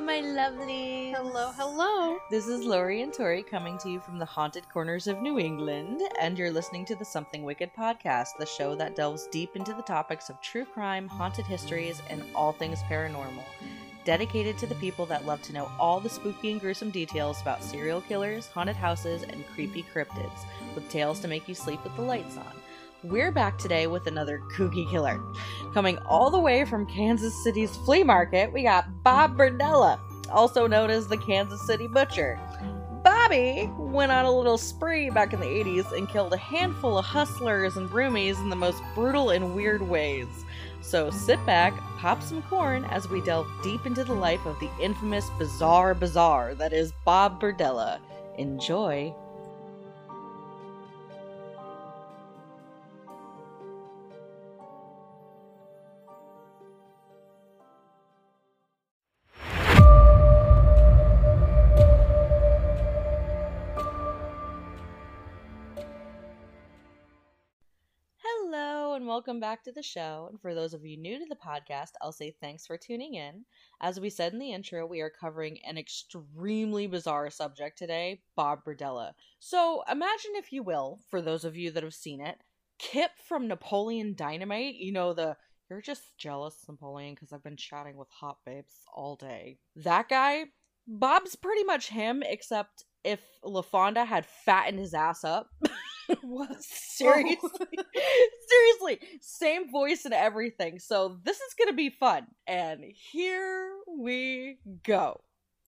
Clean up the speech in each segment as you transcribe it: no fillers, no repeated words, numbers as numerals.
my lovelies. Hello, hello. This is Lori and Tori coming to you from the haunted corners of New England, and you're listening to the Something Wicked podcast, the show that delves deep into the topics of true crime, haunted histories, and all things paranormal. Dedicated to the people that love to know all the spooky and gruesome details about serial killers, haunted houses, and creepy cryptids, with tales to make you sleep with the lights on. We're back today with another kooky killer. Coming all the way from Kansas City's flea market, we got Bob Berdella, also known as the Kansas City Butcher. Bobby went on a little spree back in the 80s and killed a handful of hustlers and roomies in the most brutal and weird ways. So sit back, pop some corn as we delve deep into the life of the infamous bizarre bazaar that is Bob Berdella. Enjoy! Welcome back to the show, and for those of you new to the podcast, I'll say thanks for tuning in. As we said in the intro, we are covering an extremely bizarre subject today, Bob Berdella. So imagine, if you will, for those of you that have seen it, Kip from Napoleon Dynamite. You know, you're just jealous, Napoleon, because I've been chatting with hot babes all day. That guy, Bob's pretty much him, except if LaFonda had fattened his ass up. What? Seriously. Seriously. Same voice and everything. So this is gonna be fun. And here we go.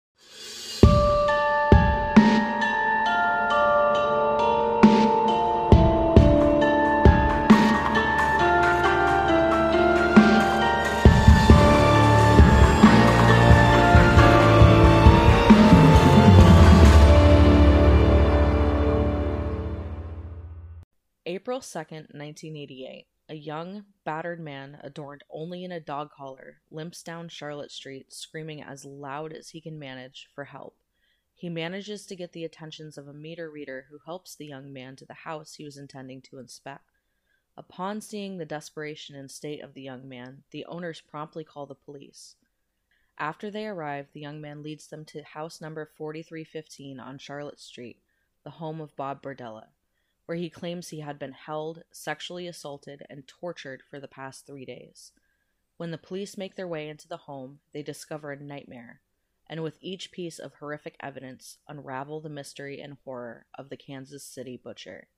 April 2nd, 1988. A young, battered man, adorned only in a dog collar, limps down Charlotte Street, screaming as loud as he can manage for help. He manages to get the attentions of a meter reader who helps the young man to the house he was intending to inspect. Upon seeing the desperation and state of the young man, the owners promptly call the police. After they arrive, the young man leads them to house number 4315 on Charlotte Street, the home of Bob Berdella, where he claims he had been held, sexually assaulted, and tortured for the past 3 days. When the police make their way into the home, they discover a nightmare, and with each piece of horrific evidence, unravel the mystery and horror of the Kansas City Butcher.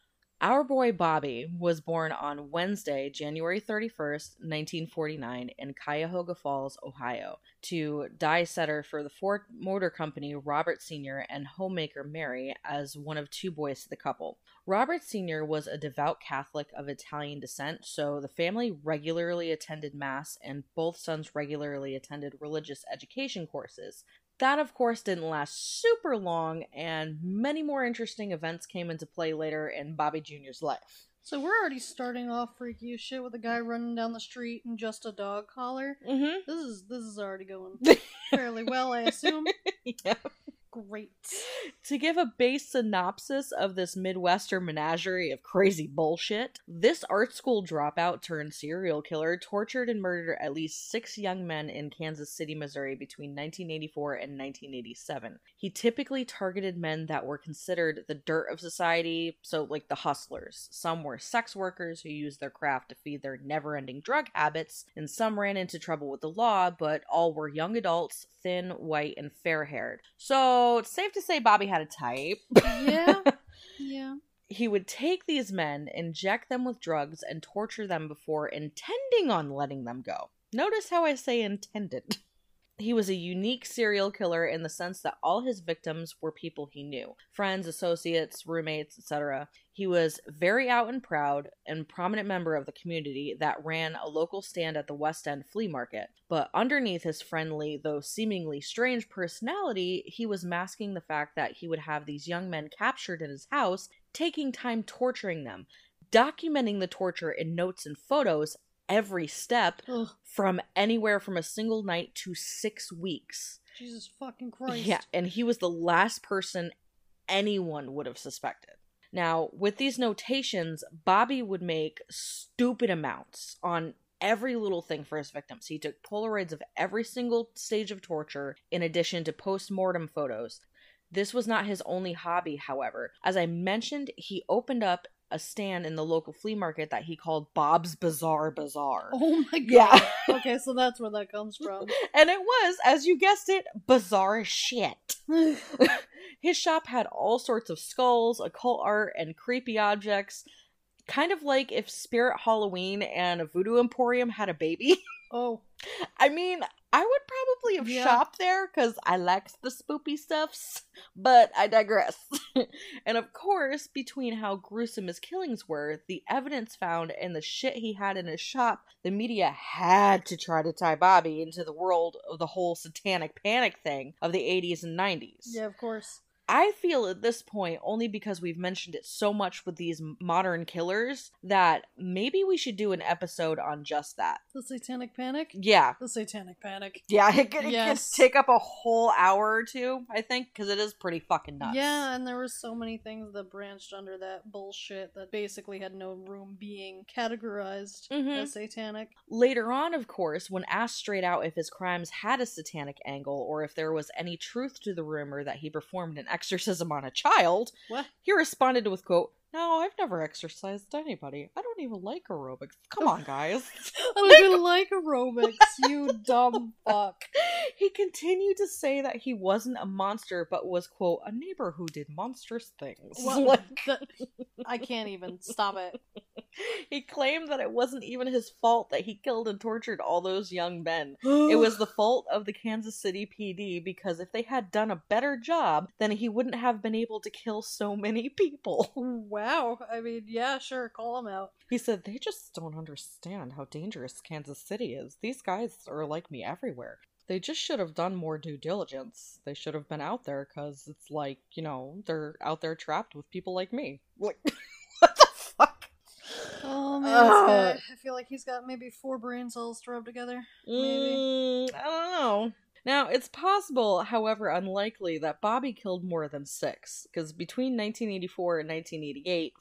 Our boy Bobby was born on Wednesday, January 31st, 1949, in Cuyahoga Falls, Ohio, to die setter for the Ford Motor Company, Robert Sr., and homemaker Mary, as one of two boys to the couple. Robert Sr. was a devout Catholic of Italian descent, so the family regularly attended Mass, and both sons regularly attended religious education courses. That, of course, didn't last super long, and many more interesting events came into play later in Bobby Jr.'s life. So we're already starting off freaky as shit with a guy running down the street in just a dog collar. Mm-hmm. This is already going fairly well, I assume. Yeah. Great. To give a base synopsis of this Midwestern menagerie of crazy bullshit, this art school dropout turned serial killer tortured and murdered at least 6 young men in Kansas City, Missouri between 1984 and 1987. He typically targeted men that were considered the dirt of society, so like the hustlers. Some were sex workers who used their craft to feed their never-ending drug habits, and some ran into trouble with the law, but all were young adults, thin, white, and fair-haired. So it's safe to say Bobby had a type. Yeah. Yeah. He would take these men, inject them with drugs, and torture them before intending on letting them go. Notice how I say intended. He was a unique serial killer in the sense that all his victims were people he knew. Friends, associates, roommates, etc. He was very out and proud and prominent member of the community that ran a local stand at the West End flea market. But underneath his friendly, though seemingly strange personality, he was masking the fact that he would have these young men captured in his house, taking time torturing them, documenting the torture in notes and photos, every step. Ugh. From anywhere from a single night to 6 weeks. Jesus fucking Christ. Yeah, and he was the last person anyone would have suspected. Now, with these notations, Bobby would make stupid amounts on every little thing for his victims. He took Polaroids of every single stage of torture, in addition to post-mortem photos. This was not his only hobby, however. As I mentioned, he opened up a stand in the local flea market that he called Bob's Bizarre Bazaar. Oh my god. Yeah. Okay, so that's where that comes from. And it was, as you guessed it, bizarre as shit. His shop had all sorts of skulls, occult art, and creepy objects. Kind of like if Spirit Halloween and a Voodoo Emporium had a baby. Oh. I mean, I would probably have shopped there because I like the spoopy stuffs, but I digress. And of course, between how gruesome his killings were, the evidence found, and the shit he had in his shop, the media had to try to tie Bobby into the world of the whole satanic panic thing of the 80s and 90s. Yeah, of course. I feel at this point, only because we've mentioned it so much with these modern killers, that maybe we should do an episode on just that. The Satanic Panic? Yeah. The Satanic Panic. Yeah, it could take up a whole hour or two, I think, because it is pretty fucking nuts. Yeah, and there were so many things that branched under that bullshit that basically had no room being categorized as satanic. Later on, of course, when asked straight out if his crimes had a satanic angle, or if there was any truth to the rumor that he performed an exorcism on a child, he responded with, quote, "No, I've never exorcised anybody. I don't even like aerobics. Come on, guys." I don't even like aerobics, you dumb fuck. He continued to say that he wasn't a monster, but was, quote, "a neighbor who did monstrous things." Well, I can't even. Stop it. He claimed that it wasn't even his fault that he killed and tortured all those young men. It was the fault of the Kansas City PD, because if they had done a better job, then he wouldn't have been able to kill so many people. Wow. I mean, yeah, sure, call him out. He said, "They just don't understand how dangerous Kansas City is. These guys are like me everywhere. They just should have done more due diligence. They should have been out there, because it's like, you know, they're out there trapped with people like me." Like, what the fuck? Oh man, I feel like he's got maybe 4 brain cells to rub together. Maybe. I don't know. Now, it's possible, however unlikely, that Bobby killed more than 6, because between 1984 and 1988,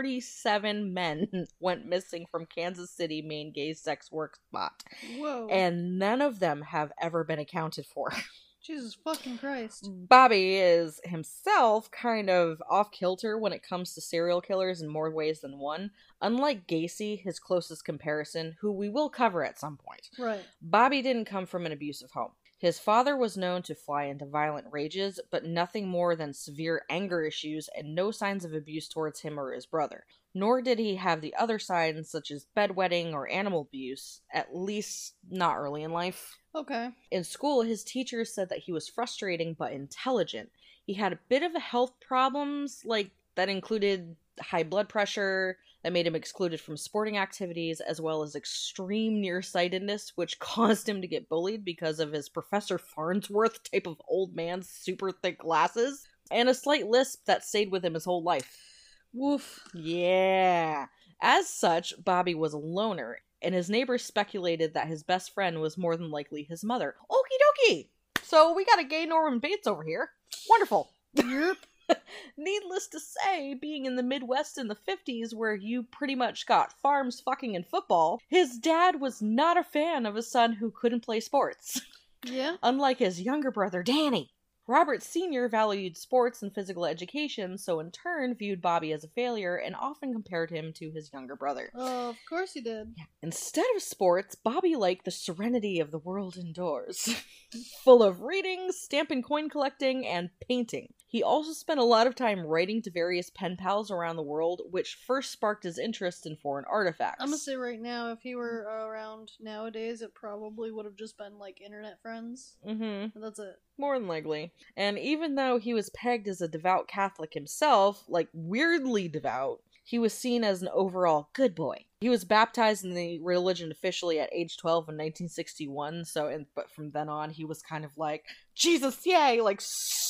47 men went missing from Kansas City main gay sex work spot. Whoa. And none of them have ever been accounted for. Jesus fucking Christ. Bobby is himself kind of off-kilter when it comes to serial killers in more ways than one. Unlike Gacy, his closest comparison, who we will cover at some point. Right. Bobby didn't come from an abusive home. His father was known to fly into violent rages, but nothing more than severe anger issues and no signs of abuse towards him or his brother. Nor did he have the other signs such as bedwetting or animal abuse, at least not early in life. Okay. In school, his teachers said that he was frustrating but intelligent. He had a bit of health problems, like that included high blood pressure, that made him excluded from sporting activities, as well as extreme nearsightedness, which caused him to get bullied because of his Professor Farnsworth type of old man super thick glasses, and a slight lisp that stayed with him his whole life. Woof. Yeah. As such, Bobby was a loner, and his neighbors speculated that his best friend was more than likely his mother. Okie dokie! So we got a gay Norman Bates over here. Wonderful. Yep. Needless to say, being in the Midwest in the 50s, where you pretty much got farms, fucking, and football, his dad was not a fan of a son who couldn't play sports. Yeah. Unlike his younger brother, Danny. Robert Sr. valued sports and physical education, so in turn viewed Bobby as a failure and often compared him to his younger brother. Oh, of course he did. Instead of sports, Bobby liked the serenity of the world indoors. Full of reading, stamp and coin collecting, and painting. He also spent a lot of time writing to various pen pals around the world, which first sparked his interest in foreign artifacts. I'm gonna say right now, if he were around nowadays, it probably would have just been like internet friends. Mm-hmm. And that's it. More than likely. And even though he was pegged as a devout Catholic himself, like weirdly devout, he was seen as an overall good boy. He was baptized in the religion officially at age 12 in 1961, but from then on he was kind of like, Jesus, yay, like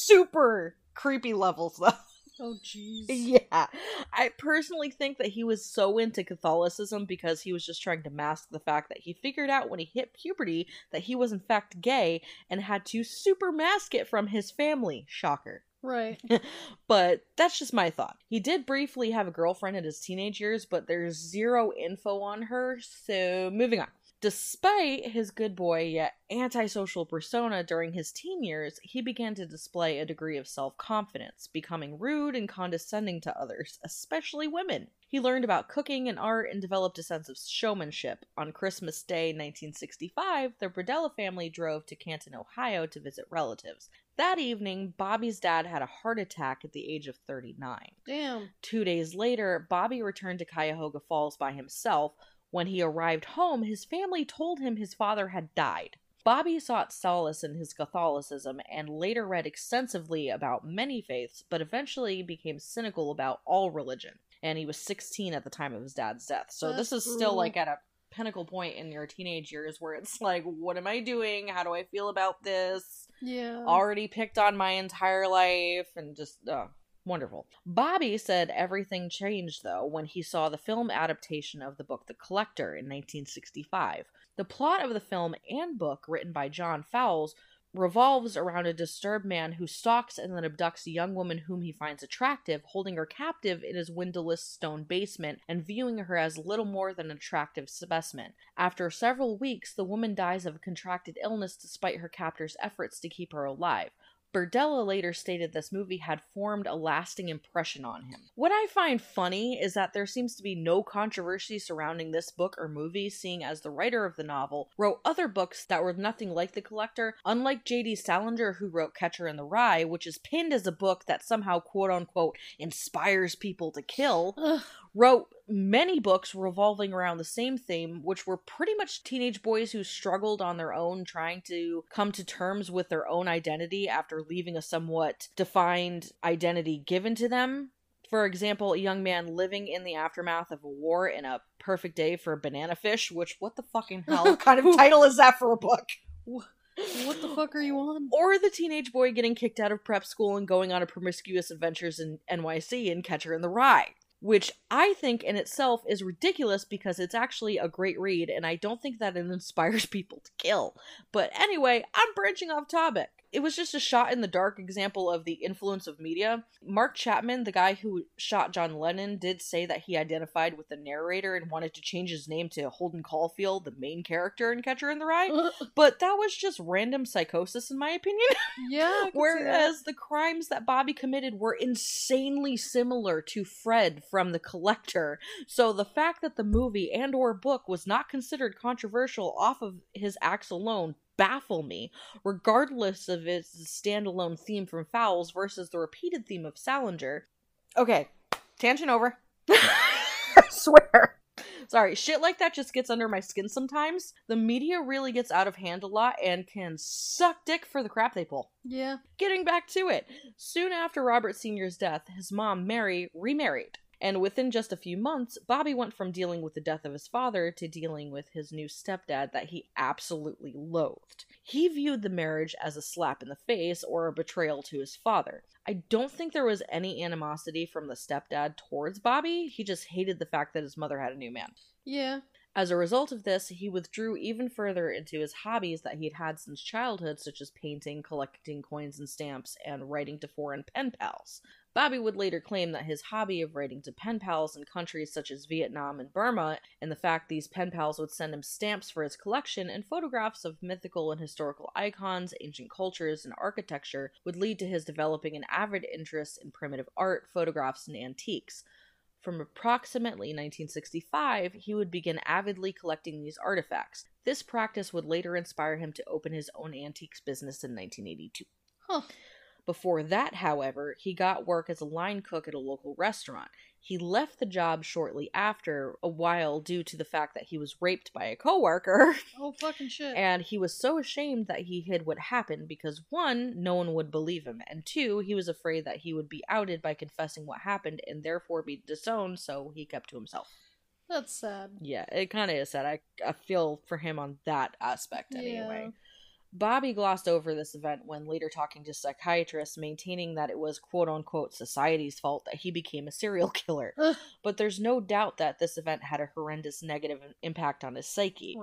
super creepy levels though. Oh, jeez. Yeah. I personally think that he was so into Catholicism because he was just trying to mask the fact that he figured out when he hit puberty that he was in fact gay and had to super mask it from his family. Shocker. Right. But that's just my thought. He did briefly have a girlfriend in his teenage years, but there's zero info on her, so moving on. Despite his good boy yet antisocial persona during his teen years, he began to display a degree of self-confidence, becoming rude and condescending to others, especially women. He learned about cooking and art and developed a sense of showmanship. On Christmas Day 1965, the Berdella family drove to Canton, Ohio to visit relatives. That evening, Bobby's dad had a heart attack at the age of 39. Damn. 2 days later, Bobby returned to Cuyahoga Falls by himself. When he arrived home, his family told him his father had died. Bobby sought solace in his Catholicism and later read extensively about many faiths, but eventually became cynical about all religion. And he was 16 at the time of his dad's death. So this is still like at a pinnacle point in your teenage years where it's like, what am I doing? How do I feel about this? Yeah. Already picked on my entire life and just, wonderful. Bobby said everything changed, though, when he saw the film adaptation of the book The Collector in 1965. The plot of the film and book, written by John Fowles, revolves around a disturbed man who stalks and then abducts a young woman whom he finds attractive, holding her captive in his windowless stone basement and viewing her as little more than an attractive specimen. After several weeks, the woman dies of a contracted illness despite her captor's efforts to keep her alive. Berdella later stated this movie had formed a lasting impression on him. What I find funny is that there seems to be no controversy surrounding this book or movie, seeing as the writer of the novel wrote other books that were nothing like The Collector, unlike J.D. Salinger, who wrote Catcher in the Rye, which is pinned as a book that somehow quote-unquote inspires people to kill. Wrote many books revolving around the same theme, which were pretty much teenage boys who struggled on their own, trying to come to terms with their own identity after leaving a somewhat defined identity given to them. For example, a young man living in the aftermath of a war in A Perfect Day for Banana Fish, which, what the fucking hell kind of title is that for a book? What the fuck are you on? Or the teenage boy getting kicked out of prep school and going on a promiscuous adventures in NYC in Catcher in the Rye. Which I think in itself is ridiculous because it's actually a great read, and I don't think that it inspires people to kill. But anyway, I'm branching off topic. It was just a shot in the dark example of the influence of media. Mark Chapman, the guy who shot John Lennon, did say that he identified with the narrator and wanted to change his name to Holden Caulfield, the main character in Catcher in the Rye. But that was just random psychosis, in my opinion. Yeah. Whereas the crimes that Bobby committed were insanely similar to Fred from The Collector. So the fact that the movie and or book was not considered controversial off of his acts alone baffle me, regardless of its standalone theme from Fowles versus the repeated theme of Salinger. Okay, tangent over. I swear. Sorry, shit like that just gets under my skin sometimes. The media really gets out of hand a lot and can suck dick for the crap they pull. Yeah. Getting back to it. Soon after Robert Sr.'s death, his mom, Mary, remarried. And within just a few months, Bobby went from dealing with the death of his father to dealing with his new stepdad that he absolutely loathed. He viewed the marriage as a slap in the face or a betrayal to his father. I don't think there was any animosity from the stepdad towards Bobby. He just hated the fact that his mother had a new man. Yeah. As a result of this, he withdrew even further into his hobbies that he'd had since childhood, such as painting, collecting coins and stamps, and writing to foreign pen pals. Bobby would later claim that his hobby of writing to pen pals in countries such as Vietnam and Burma, and the fact these pen pals would send him stamps for his collection and photographs of mythical and historical icons, ancient cultures, and architecture, would lead to his developing an avid interest in primitive art, photographs, and antiques. From approximately 1965, he would begin avidly collecting these artifacts. This practice would later inspire him to open his own antiques business in 1982. Huh. Before that, however, he got work as a line cook at a local restaurant. He left the job shortly after, a while due to the fact that he was raped by a coworker. Oh, fucking shit. And he was so ashamed that he hid what happened because, one, no one would believe him, and two, he was afraid that he would be outed by confessing what happened and therefore be disowned, so he kept to himself. That's sad. Yeah, it kind of is sad. I feel for him on that aspect anyway. Yeah. Bobby glossed over this event when later talking to psychiatrists, maintaining that it was quote-unquote society's fault that he became a serial killer. But there's no doubt that this event had a horrendous negative impact on his psyche. Right.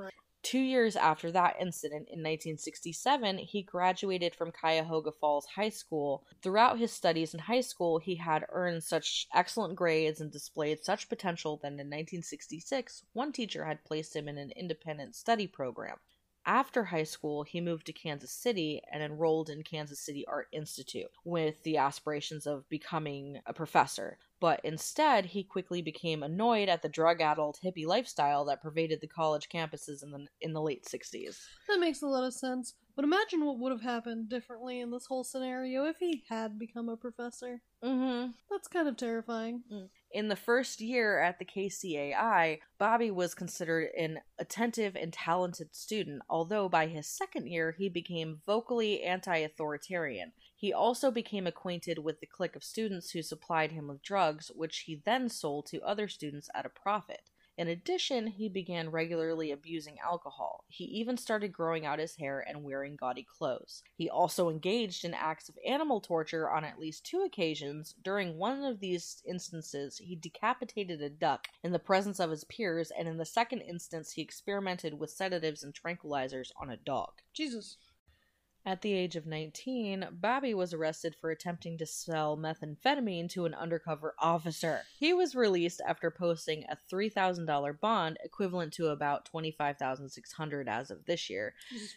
2 years after that incident, in 1967, he graduated from Cuyahoga Falls High School. Throughout his studies in high school, he had earned such excellent grades and displayed such potential that in 1966, one teacher had placed him in an independent study program. After high school, he moved to Kansas City and enrolled in Kansas City Art Institute with the aspirations of becoming a professor. But instead, he quickly became annoyed at the drug-addled hippie lifestyle that pervaded the college campuses in the late 60s. That makes a lot of sense. But imagine what would have happened differently in this whole scenario if he had become a professor. Mm-hmm. That's kind of terrifying. In the first year at the KCAI, Bobby was considered an attentive and talented student, although by his second year he became vocally anti-authoritarian. He also became acquainted with the clique of students who supplied him with drugs, which he then sold to other students at a profit. In addition, he began regularly abusing alcohol. He even started growing out his hair and wearing gaudy clothes. He also engaged in acts of animal torture on at least 2 occasions. During one of these instances, he decapitated a duck in the presence of his peers, and in the second instance, he experimented with sedatives and tranquilizers on a dog. Jesus. At the age of 19, Bobby was arrested for attempting to sell methamphetamine to an undercover officer. He was released after posting a $3,000 bond, equivalent to about $25,600 as of this year,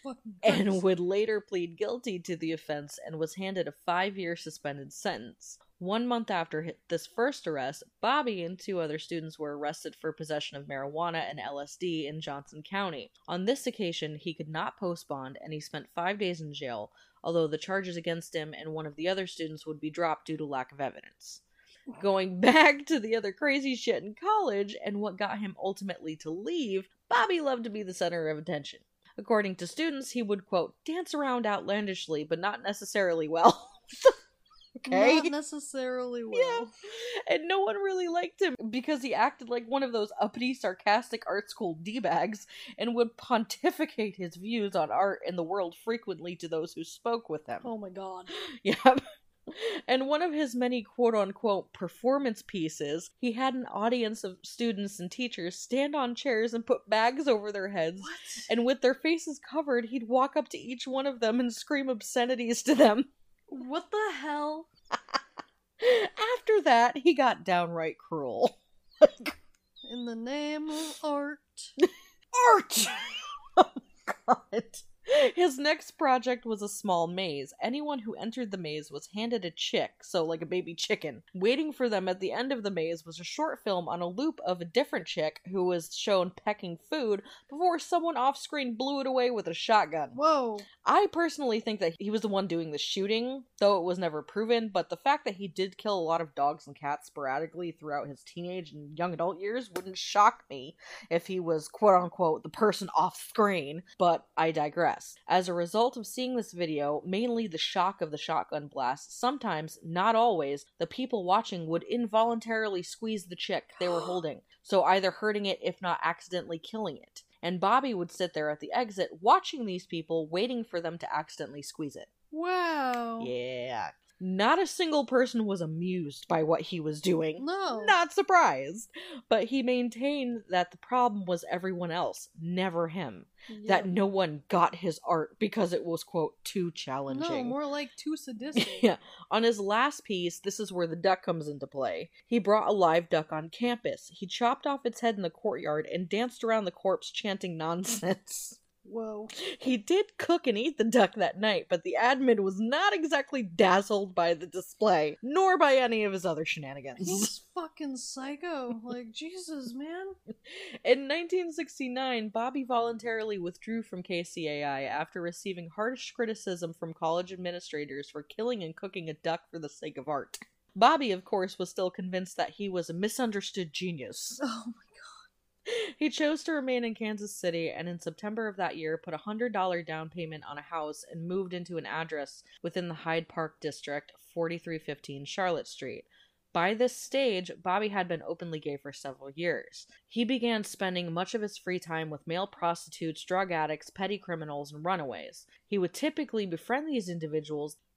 and would later plead guilty to the offense and was handed a 5-year suspended sentence. 1 month after this first arrest, Bobby and 2 other students were arrested for possession of marijuana and LSD in Johnson County. On this occasion, he could not post bond, and he spent 5 days in jail, although the charges against him and one of the other students would be dropped due to lack of evidence. Going back to the other crazy shit in college, and what got him ultimately to leave, Bobby loved to be the center of attention. According to students, he would, quote, dance around outlandishly, but not necessarily well. Okay. Not necessarily well. Yeah. And no one really liked him because he acted like one of those uppity, sarcastic art school D-bags and would pontificate his views on art and the world frequently to those who spoke with him. Oh my god. Yeah. And one of his many quote-unquote performance pieces, he had an audience of students and teachers stand on chairs and put bags over their heads. What? And with their faces covered, he'd walk up to each one of them and scream obscenities to them. What the hell? After that, he got downright cruel. In the name of art. Art! Oh god. His next project was a small maze. Anyone who entered the maze was handed a chick, so like a baby chicken. Waiting for them at the end of the maze was a short film on a loop of a different chick who was shown pecking food before someone off-screen blew it away with a shotgun. Whoa. I personally think that he was the one doing the shooting, though it was never proven, but the fact that he did kill a lot of dogs and cats sporadically throughout his teenage and young adult years wouldn't shock me if he was quote-unquote the person off-screen, but I digress. As a result of seeing this video, mainly the shock of the shotgun blast, sometimes, not always, the people watching would involuntarily squeeze the chick they were holding, so either hurting it if not accidentally killing it. And Bobby would sit there at the exit watching these people, waiting for them to accidentally squeeze it. Wow. Yeah. Not a single person was amused by what he was doing. No. Not surprised. But he maintained that the problem was everyone else, never him. Yep. That no one got his art because it was, quote, too challenging. No, more like too sadistic. Yeah. On his last piece, this is where the duck comes into play. He brought a live duck on campus. He chopped off its head in the courtyard and danced around the corpse chanting nonsense. Whoa. He did cook and eat the duck that night, but the admin was not exactly dazzled by the display, nor by any of his other shenanigans. He's fucking psycho. Like, Jesus, man. In 1969, Bobby voluntarily withdrew from KCAI after receiving harsh criticism from college administrators for killing and cooking a duck for the sake of art. Bobby, of course, was still convinced that he was a misunderstood genius. Oh my god. He chose to remain in Kansas City, and in September of that year put a $100 down payment on a house and moved into an address within the Hyde Park district, 4315 Charlotte Street. By this stage, Bobby had been openly gay for several years. He began spending much of his free time with male prostitutes, drug addicts, petty criminals, and runaways. He would typically befriend these individuals,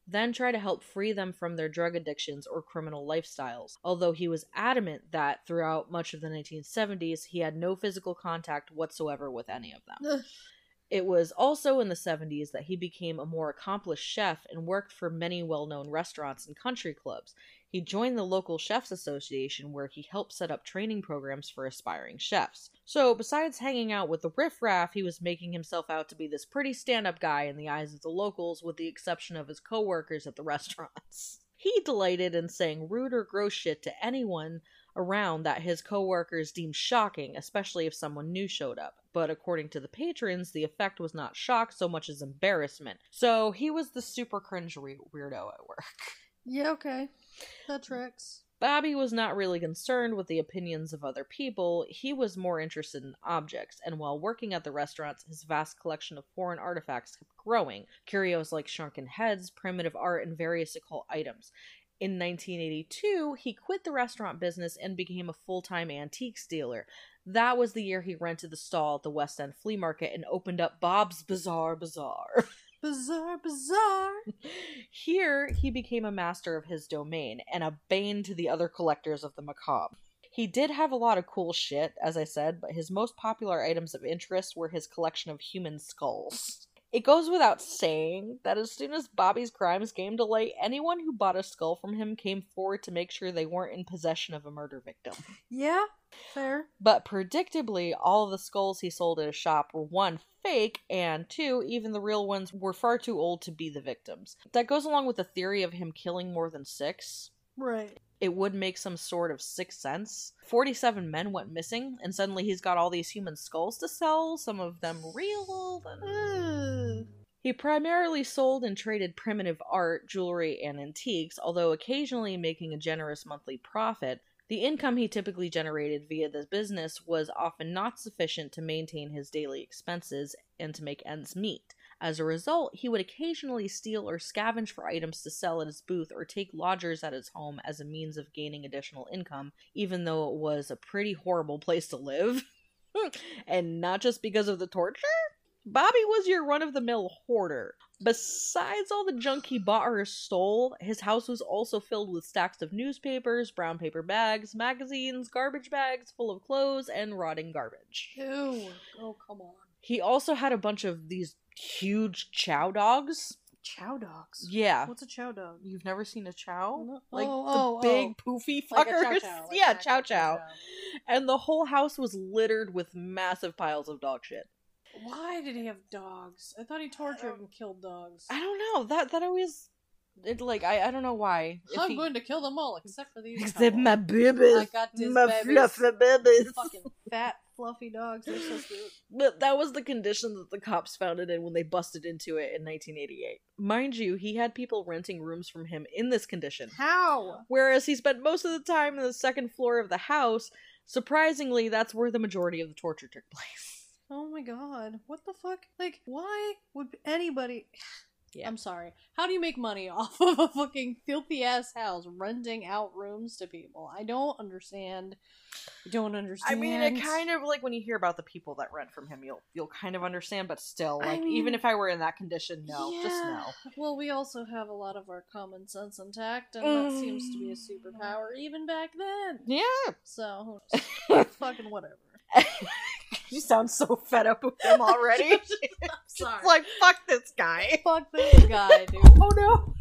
then try to help free them from their drug addictions or criminal lifestyles, although he was adamant that throughout much of the 1970s he had no physical contact whatsoever with any of them. It was also in the 70s that he became a more accomplished chef and worked for many well-known restaurants and country clubs. He joined the local Chefs Association, where he helped set up training programs for aspiring chefs. So, besides hanging out with the riffraff, he was making himself out to be this pretty stand-up guy in the eyes of the locals, with the exception of his co-workers at the restaurants. He delighted in saying rude or gross shit to anyone around that his co-workers deemed shocking, especially if someone new showed up. But according to the patrons, the effect was not shock so much as embarrassment. So he was the super cringe weirdo at work. Yeah, okay. That tracks. Bobby was not really concerned with the opinions of other people. He was more interested in objects, and while working at the restaurants, his vast collection of foreign artifacts kept growing. Curios like shrunken heads, primitive art, and various occult items. In 1982, he quit the restaurant business and became a full-time antiques dealer. That was the year he rented the stall at the West End Flea Market and opened up Bob's Bizarre Bazaar. Bizarre, bizarre. Here, he became a master of his domain and a bane to the other collectors of the macabre. He did have a lot of cool shit, as I said, but his most popular items of interest were his collection of human skulls. It goes without saying that as soon as Bobby's crimes came to light, anyone who bought a skull from him came forward to make sure they weren't in possession of a murder victim. Yeah, fair. But predictably, all of the skulls he sold at his shop were 1, fake, and 2, even the real ones were far too old to be the victims. That goes along with the theory of him killing more than 6. Right. It would make some sort of sixth sense. 47 men went missing, and suddenly he's got all these human skulls to sell, some of them real. He primarily sold and traded primitive art, jewelry, and antiques, although occasionally making a generous monthly profit. The income he typically generated via this business was often not sufficient to maintain his daily expenses and to make ends meet. As a result, he would occasionally steal or scavenge for items to sell at his booth or take lodgers at his home as a means of gaining additional income, even though it was a pretty horrible place to live. And not just because of the torture. Bobby was your run-of-the-mill hoarder. Besides all the junk he bought or stole, his house was also filled with stacks of newspapers, brown paper bags, magazines, garbage bags full of clothes, and rotting garbage. Ew. Oh, come on. He also had a bunch of these huge chow dogs. Chow dogs? Yeah. What's a chow dog? You've never seen a chow? No. Like the big poofy fuckers? Like a chow chow. Like yeah, chow chow. And the whole house was littered with massive piles of dog shit. Why did he have dogs? I thought he tortured and killed dogs. I don't know. That always... I don't know why. I'm going to kill them all except for these. Except my babies. I got these my babies. fluffy babies. Fucking fat, fluffy dogs. They're so cute. But that was the condition that the cops found it in when they busted into it in 1988. Mind you, he had people renting rooms from him in this condition. How? Whereas he spent most of the time in the second floor of the house. Surprisingly, that's where the majority of the torture took place. Oh my god. What the fuck? Like, why would anybody... Yeah. I'm sorry. How do you make money off of a fucking filthy ass house renting out rooms to people? I don't understand. I don't understand. I mean, it kind of like when you hear about the people that rent from him, you'll kind of understand, but still, like, I mean, even if I were in that condition, no, yeah. Just no. Well, we also have a lot of our common sense intact, and that seems to be a superpower even back then. Yeah. So, fucking whatever. You sound so fed up with him already. I'm sorry. It's like, fuck this guy. Fuck this guy, dude. Oh no.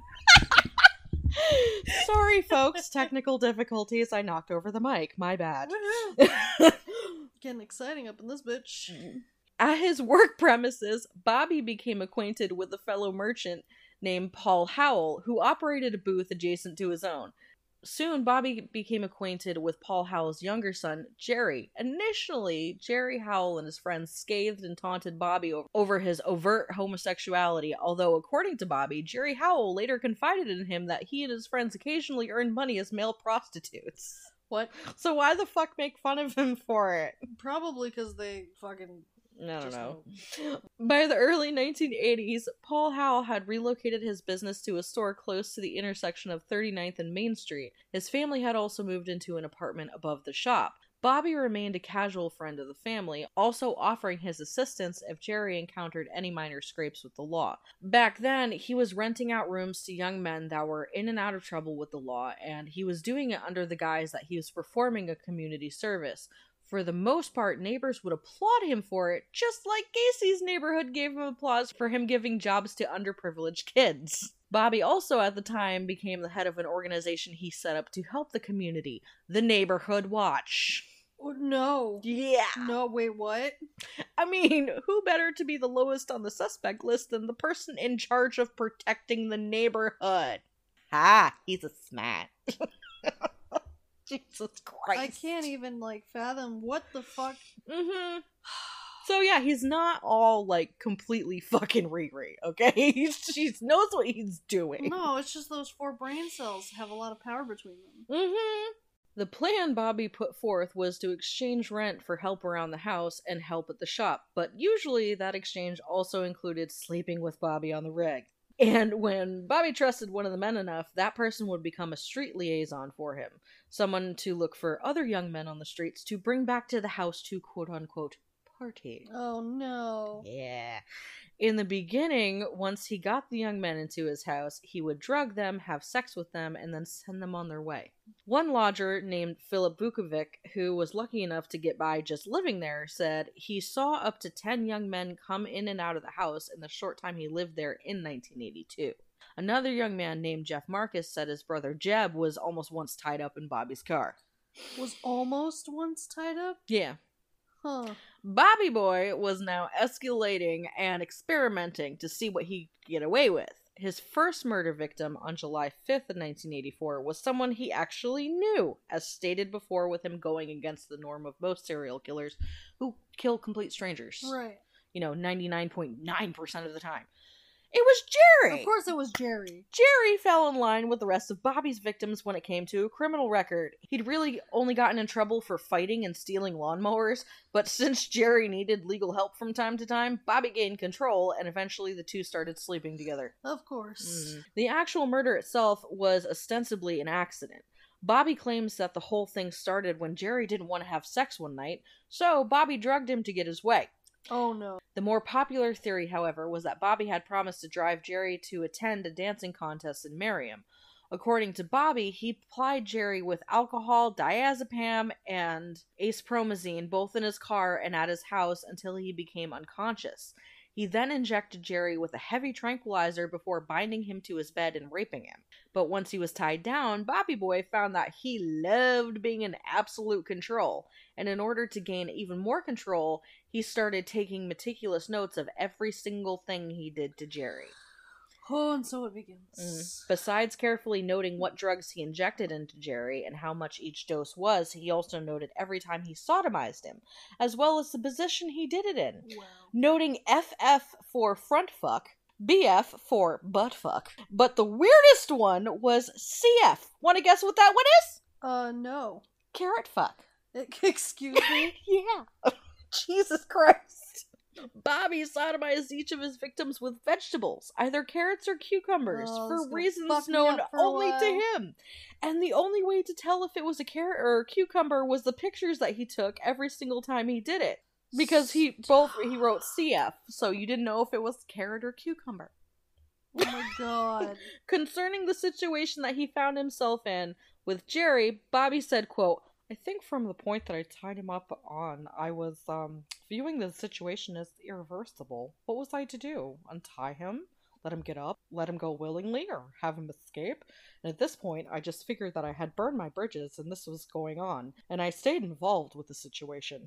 Sorry, folks. Technical difficulties. I knocked over the mic. My bad. Getting exciting up in this bitch. At his work premises, Bobby became acquainted with a fellow merchant named Paul Howell, who operated a booth adjacent to his own. Soon, Bobby became acquainted with Paul Howell's younger son, Jerry. Initially, Jerry Howell and his friends scathed and taunted Bobby over his overt homosexuality, although, according to Bobby, Jerry Howell later confided in him that he and his friends occasionally earned money as male prostitutes. What? So why the fuck make fun of him for it? Probably because they fucking... I don't know. By the early 1980s, Paul Howell had relocated his business to a store close to the intersection of 39th and Main Street. His family had also moved into an apartment above the shop. Bobby remained a casual friend of the family, also offering his assistance if Jerry encountered any minor scrapes with the law. Back then, he was renting out rooms to young men that were in and out of trouble with the law, and he was doing it under the guise that he was performing a community service. For the most part, neighbors would applaud him for it, just like Gacy's neighborhood gave him applause for him giving jobs to underprivileged kids. Bobby also at the time became the head of an organization he set up to help the community, the Neighborhood Watch. Oh, no. Yeah. No, wait, what? I mean, who better to be the lowest on the suspect list than the person in charge of protecting the neighborhood? Ha, he's a smart. Jesus Christ. I can't even, fathom what the fuck. Mm-hmm. So yeah, he's not all, completely fucking Riri, okay? She knows what he's doing. No, it's just those 4 brain cells have a lot of power between them. Mm-hmm. The plan Bobby put forth was to exchange rent for help around the house and help at the shop, but usually that exchange also included sleeping with Bobby on the rig. And when Bobby trusted one of the men enough, that person would become a street liaison for him, someone to look for other young men on the streets to bring back to the house to quote-unquote party. Oh no. Yeah. In the beginning, once he got the young men into his house, he would drug them, have sex with them, and then send them on their way. One lodger named Philip Vukovic, who was lucky enough to get by just living there, said he saw up to 10 young men come in and out of the house in the short time he lived there in 1982. Another young man named Jeff Marcus said his brother Jeb was almost once tied up in Bobby's car. Was almost once tied up? Yeah. Huh. Bobby Boy was now escalating and experimenting to see what he could get away with. His first murder victim on July 5th of 1984 was someone he actually knew, as stated before, with him going against the norm of most serial killers who kill complete strangers. Right. 99.9% of the time. It was Jerry! Of course it was Jerry. Jerry fell in line with the rest of Bobby's victims when it came to a criminal record. He'd really only gotten in trouble for fighting and stealing lawnmowers, but since Jerry needed legal help from time to time, Bobby gained control, and eventually the two started sleeping together. Of course. The actual murder itself was ostensibly an accident. Bobby claims that the whole thing started when Jerry didn't want to have sex one night, so Bobby drugged him to get his way. Oh no. The more popular theory, however, was that Bobby had promised to drive Jerry to attend a dancing contest and marry him. According to Bobby, he plied Jerry with alcohol, diazepam, and acepromazine both in his car and at his house until he became unconscious. He then injected Jerry with a heavy tranquilizer before binding him to his bed and raping him. But once he was tied down, Bobby Boy found that he loved being in absolute control, and in order to gain even more control, he started taking meticulous notes of every single thing he did to Jerry. Oh, and so it begins. Besides carefully noting what drugs he injected into Jerry and how much each dose was, he also noted every time he sodomized him, as well as the position he did it in. Wow. Noting FF for front fuck, BF for butt fuck. But the weirdest one was CF. Want to guess what that one is? No. Carrot fuck. Excuse me? Yeah. Jesus Christ. Bobby sodomized each of his victims with vegetables, either carrots or cucumbers, for reasons known only to him. And the only way to tell if it was a carrot or a cucumber was the pictures that he took every single time he did it. Because he wrote CF, so you didn't know if it was carrot or cucumber. Oh my god. Concerning the situation that he found himself in with Jerry, Bobby said, quote, "I think from the point that I tied him up on, I was, viewing the situation as irreversible. What was I to do? Untie him? Let him get up? Let him go willingly? Or have him escape? And at this point, I just figured that I had burned my bridges and this was going on. And I stayed involved with the situation."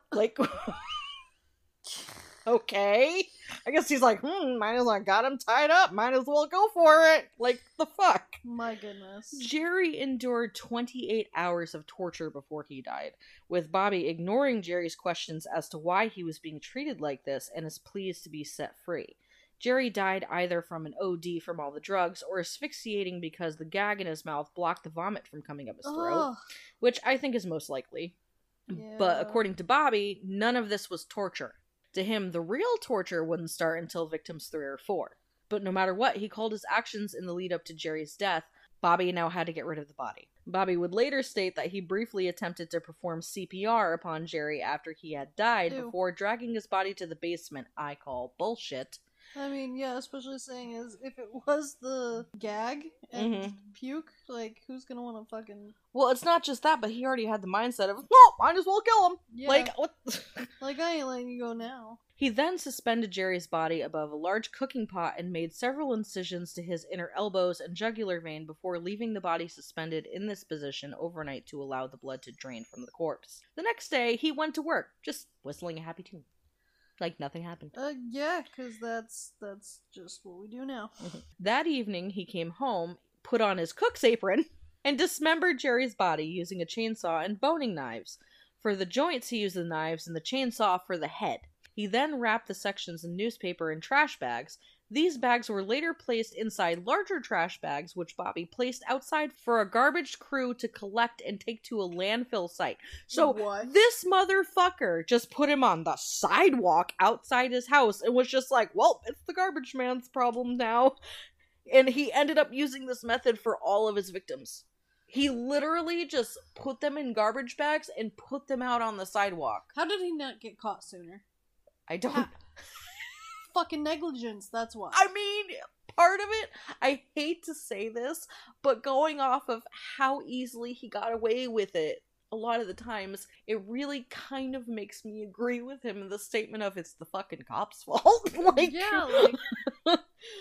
Okay. I guess he's like, might as well got him tied up. Might as well go for it. The fuck? My goodness. Jerry endured 28 hours of torture before he died, with Bobby ignoring Jerry's questions as to why he was being treated like this and his pleas to be set free. Jerry died either from an OD from all the drugs or asphyxiating because the gag in his mouth blocked the vomit from coming up his throat, which I think is most likely. Yeah. But according to Bobby, none of this was torture. To him, the real torture wouldn't start until victims 3 or 4. But no matter what, he called his actions in the lead up to Jerry's death Bobby now had to get rid of the body. Bobby would later state that he briefly attempted to perform CPR upon Jerry after he had died before dragging his body to the basement. I call bullshit. I mean, yeah, especially saying is if it was the gag and puke, like, who's gonna want to fucking... Well, it's not just that, but he already had the mindset of, well, might as well kill him. Yeah. Like, what? Like, I ain't letting you go now. He then suspended Jerry's body above a large cooking pot and made several incisions to his inner elbows and jugular vein before leaving the body suspended in this position overnight to allow the blood to drain from the corpse. The next day, he went to work, just whistling a happy tune. Like nothing happened. Yeah, because that's just what we do now. That evening, he came home, put on his cook's apron, and dismembered Jerry's body using a chainsaw and boning knives. For the joints, he used the knives and the chainsaw for the head. He then wrapped the sections in newspaper and trash bags. These bags were later placed inside larger trash bags, which Bobby placed outside for a garbage crew to collect and take to a landfill site. So this motherfucker just put him on the sidewalk outside his house and was just like, well, it's the garbage man's problem now. And he ended up using this method for all of his victims. He literally just put them in garbage bags and put them out on the sidewalk. How did he not get caught sooner? I don't... Fucking negligence, that's why. I mean, part of it, I hate to say this, but going off of how easily he got away with it, a lot of the times, it really kind of makes me agree with him in the statement of it's the fucking cops' fault. Like, yeah, like...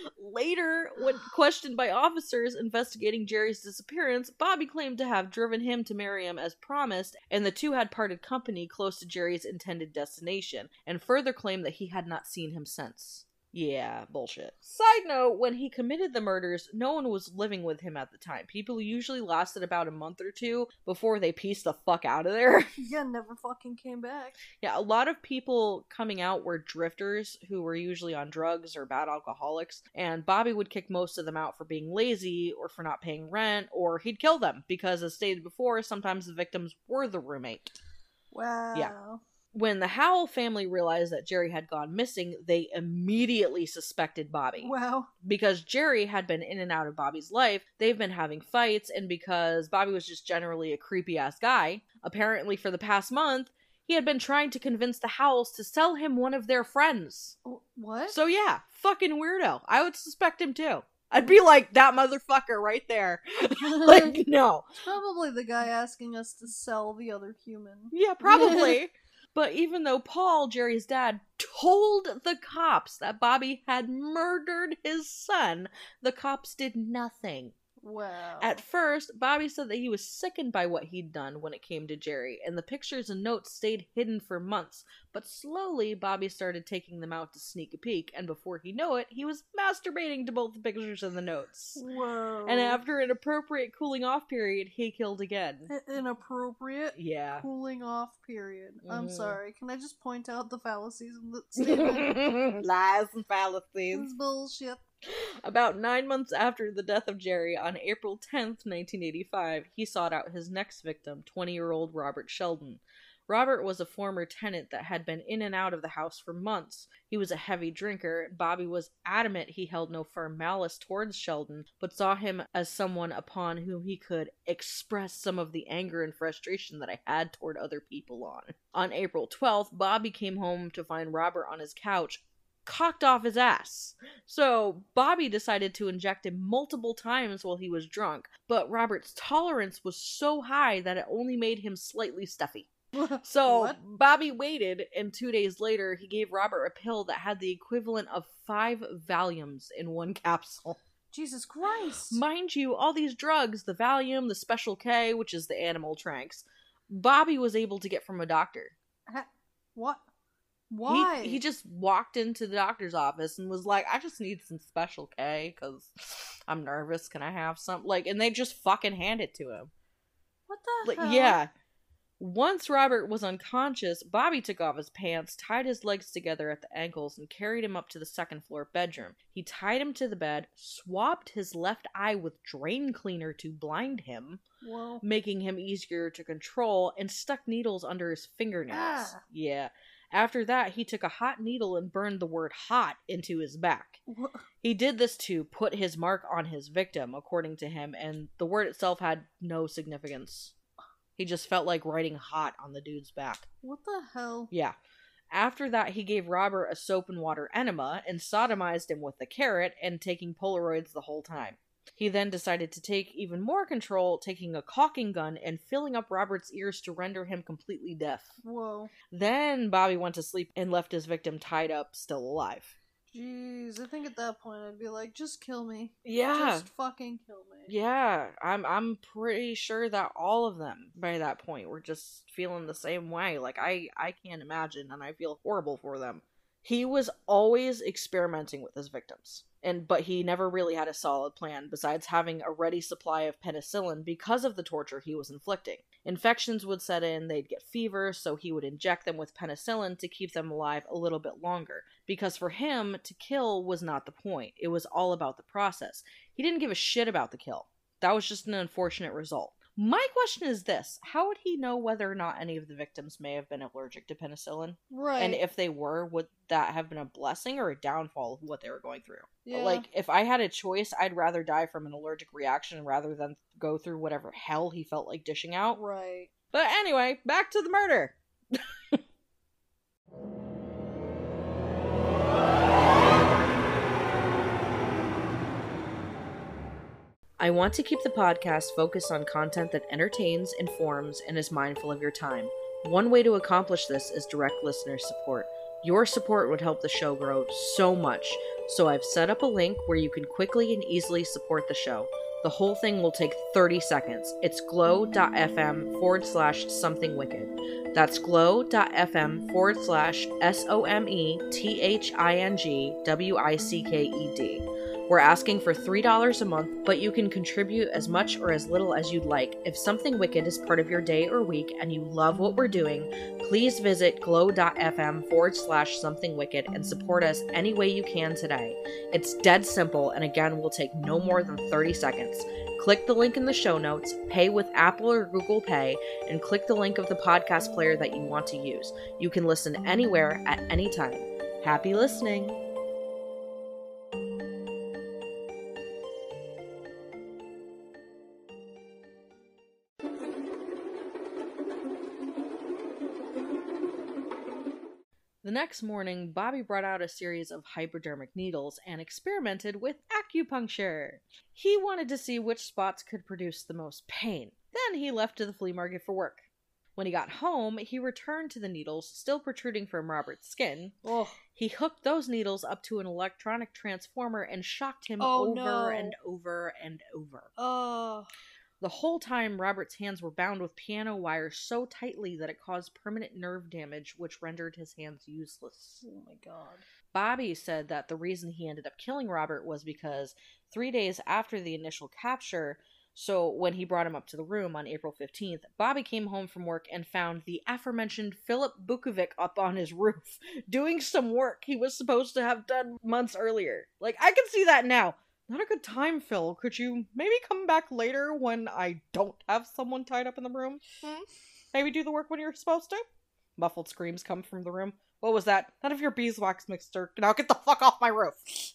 Later, when questioned by officers investigating Jerry's disappearance, Bobby claimed to have driven him to Miriam as promised, and the two had parted company close to Jerry's intended destination, and further claimed that he had not seen him since. Yeah, bullshit. Side note, when he committed the murders, no one was living with him at the time. People usually lasted about a month or two before they pieced the fuck out of there. Yeah, never fucking came back. Yeah, a lot of people coming out were drifters who were usually on drugs or bad alcoholics, and Bobby would kick most of them out for being lazy or for not paying rent, or he'd kill them because, as stated before, sometimes the victims were the roommate. Wow. Yeah. When the Howell family realized that Jerry had gone missing, they immediately suspected Bobby. Wow. Because Jerry had been in and out of Bobby's life, they've been having fights, and because Bobby was just generally a creepy-ass guy, apparently for the past month, he had been trying to convince the Howells to sell him one of their friends. What? So yeah, fucking weirdo. I would suspect him too. I'd be like, that motherfucker right there. Like, no. It's probably the guy asking us to sell the other human. Yeah, probably. But even though Paul, Jerry's dad, told the cops that Bobby had murdered his son, the cops did nothing. Wow. At first, Bobby said that he was sickened by what he'd done when it came to Jerry, and the pictures and notes stayed hidden for months. But slowly, Bobby started taking them out to sneak a peek, and before he knew it, he was masturbating to both the pictures and the notes. Whoa. And after an appropriate cooling off period, he killed again. Inappropriate? Yeah. Cooling off period. I'm sorry. Can I just point out the fallacies in the statement? Lies and fallacies. This is bullshit. About 9 months after the death of Jerry, on April 10th, 1985, he sought out his next victim, 20-year-old Robert Sheldon. Robert was a former tenant that had been in and out of the house for months. He was a heavy drinker. Bobby was adamant he held no firm malice towards Sheldon, but saw him as someone upon whom he could express some of the anger and frustration that I had toward other people on. On April 12th, Bobby came home to find Robert on his couch, cocked off his ass. So Bobby decided to inject him multiple times while he was drunk, but Robert's tolerance was so high that it only made him slightly stuffy. So What? Bobby waited, and 2 days later he gave Robert a pill that had the equivalent of 5 Valiums in one capsule. Jesus Christ. Mind you, all these drugs, the Valium, the Special K, which is the animal tranks, Bobby was able to get from a doctor. What? Why? He just walked into the doctor's office and was like, I just need some Special K because I'm nervous. Can I have some? Like, and they just fucking hand it to him. What the hell? Yeah. Once Robert was unconscious, Bobby took off his pants, tied his legs together at the ankles, and carried him up to the second-floor bedroom. He tied him to the bed, swabbed his left eye with drain cleaner to blind him, Whoa. making him easier to control, and stuck needles under his fingernails. Ah. Yeah. After that, he took a hot needle and burned the word hot into his back. What? He did this to put his mark on his victim, according to him, and the word itself had no significance. He just felt like writing hot on the dude's back. What the hell? Yeah. After that, he gave Robert a soap and water enema and sodomized him with the carrot and taking Polaroids the whole time. He then decided to take even more control, taking a caulking gun and filling up Robert's ears to render him completely deaf. Whoa. Then Bobby went to sleep and left his victim tied up, still alive. Jeez, I think at that point I'd be like, just kill me. Yeah. Just fucking kill me. Yeah, I'm pretty sure that all of them by that point were just feeling the same way. Like, I can't imagine, and I feel horrible for them. He was always experimenting with his victims, but he never really had a solid plan besides having a ready supply of penicillin because of the torture he was inflicting. Infections would set in, they'd get fever, so he would inject them with penicillin to keep them alive a little bit longer. Because for him, to kill was not the point. It was all about the process. He didn't give a shit about the kill. That was just an unfortunate result. My question is this: how would he know whether or not any of the victims may have been allergic to penicillin? Right. And if they were, would that have been a blessing or a downfall of what they were going through? Yeah. Like, if I had a choice, I'd rather die from an allergic reaction rather than go through whatever hell he felt like dishing out. Right. But anyway, back to the murder. I want to keep the podcast focused on content that entertains, informs, and is mindful of your time. One way to accomplish this is direct listener support. Your support would help the show grow so much, so I've set up a link where you can quickly and easily support the show. The whole thing will take 30 seconds. It's glow.fm/somethingwicked. That's glow.fm/SOMETHINGWICKED. We're asking for $3 a month, but you can contribute as much or as little as you'd like. If Something Wicked is part of your day or week and you love what we're doing, please visit glow.fm/somethingwicked and support us any way you can today. It's dead simple, and again, will take no more than 30 seconds. Click the link in the show notes, pay with Apple or Google Pay, and click the link of the podcast player that you want to use. You can listen anywhere at any time. Happy listening! The next morning, Bobby brought out a series of hypodermic needles and experimented with acupuncture. He wanted to see which spots could produce the most pain. Then he left to the flea market for work. When he got home, he returned to the needles still protruding from Robert's skin. Oh. He hooked those needles up to an electronic transformer and shocked him and over and over. Oh. The whole time, Robert's hands were bound with piano wire so tightly that it caused permanent nerve damage, which rendered his hands useless. Oh my god. Bobby said that the reason he ended up killing Robert was because 3 days after the initial capture, so when he brought him up to the room on April 15th, Bobby came home from work and found the aforementioned Philip Bukovic up on his roof, doing some work he was supposed to have done months earlier. Like, I can see that now. Not a good time, Phil. Could you maybe come back later when I don't have someone tied up in the room? Maybe do the work when you're supposed to? Muffled screams come from the room. What was that? None of your beeswax mixture. Now get the fuck off my roof.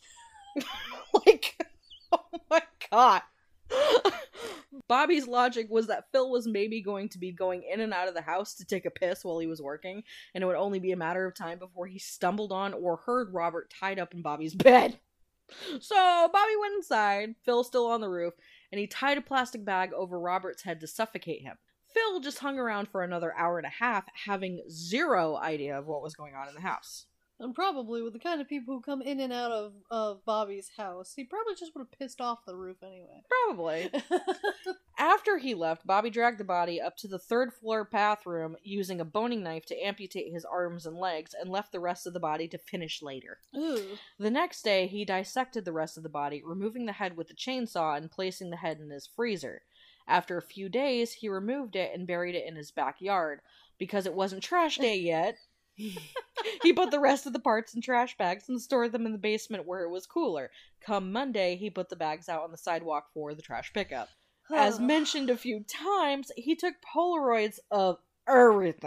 Like, oh my god. Bobby's logic was that Phil was maybe going to be going in and out of the house to take a piss while he was working, and it would only be a matter of time before he stumbled on or heard Robert tied up in Bobby's bed. So Bobby went inside, Phil still on the roof, and he tied a plastic bag over Robert's head to suffocate him. Phil just hung around for another hour and a half, having zero idea of what was going on in the house. And probably with the kind of people who come in and out of Bobby's house, he probably just would have pissed off the roof anyway. Probably. After he left, Bobby dragged the body up to the third floor bathroom using a boning knife to amputate his arms and legs and left the rest of the body to finish later. Ooh. The next day, he dissected the rest of the body, removing the head with the chainsaw and placing the head in his freezer. After a few days, he removed it and buried it in his backyard. Because it wasn't trash day yet, he put the rest of the parts in trash bags and stored them in the basement where it was cooler. Come Monday, he put the bags out on the sidewalk for the trash pickup. As mentioned a few times, he took Polaroids of everything.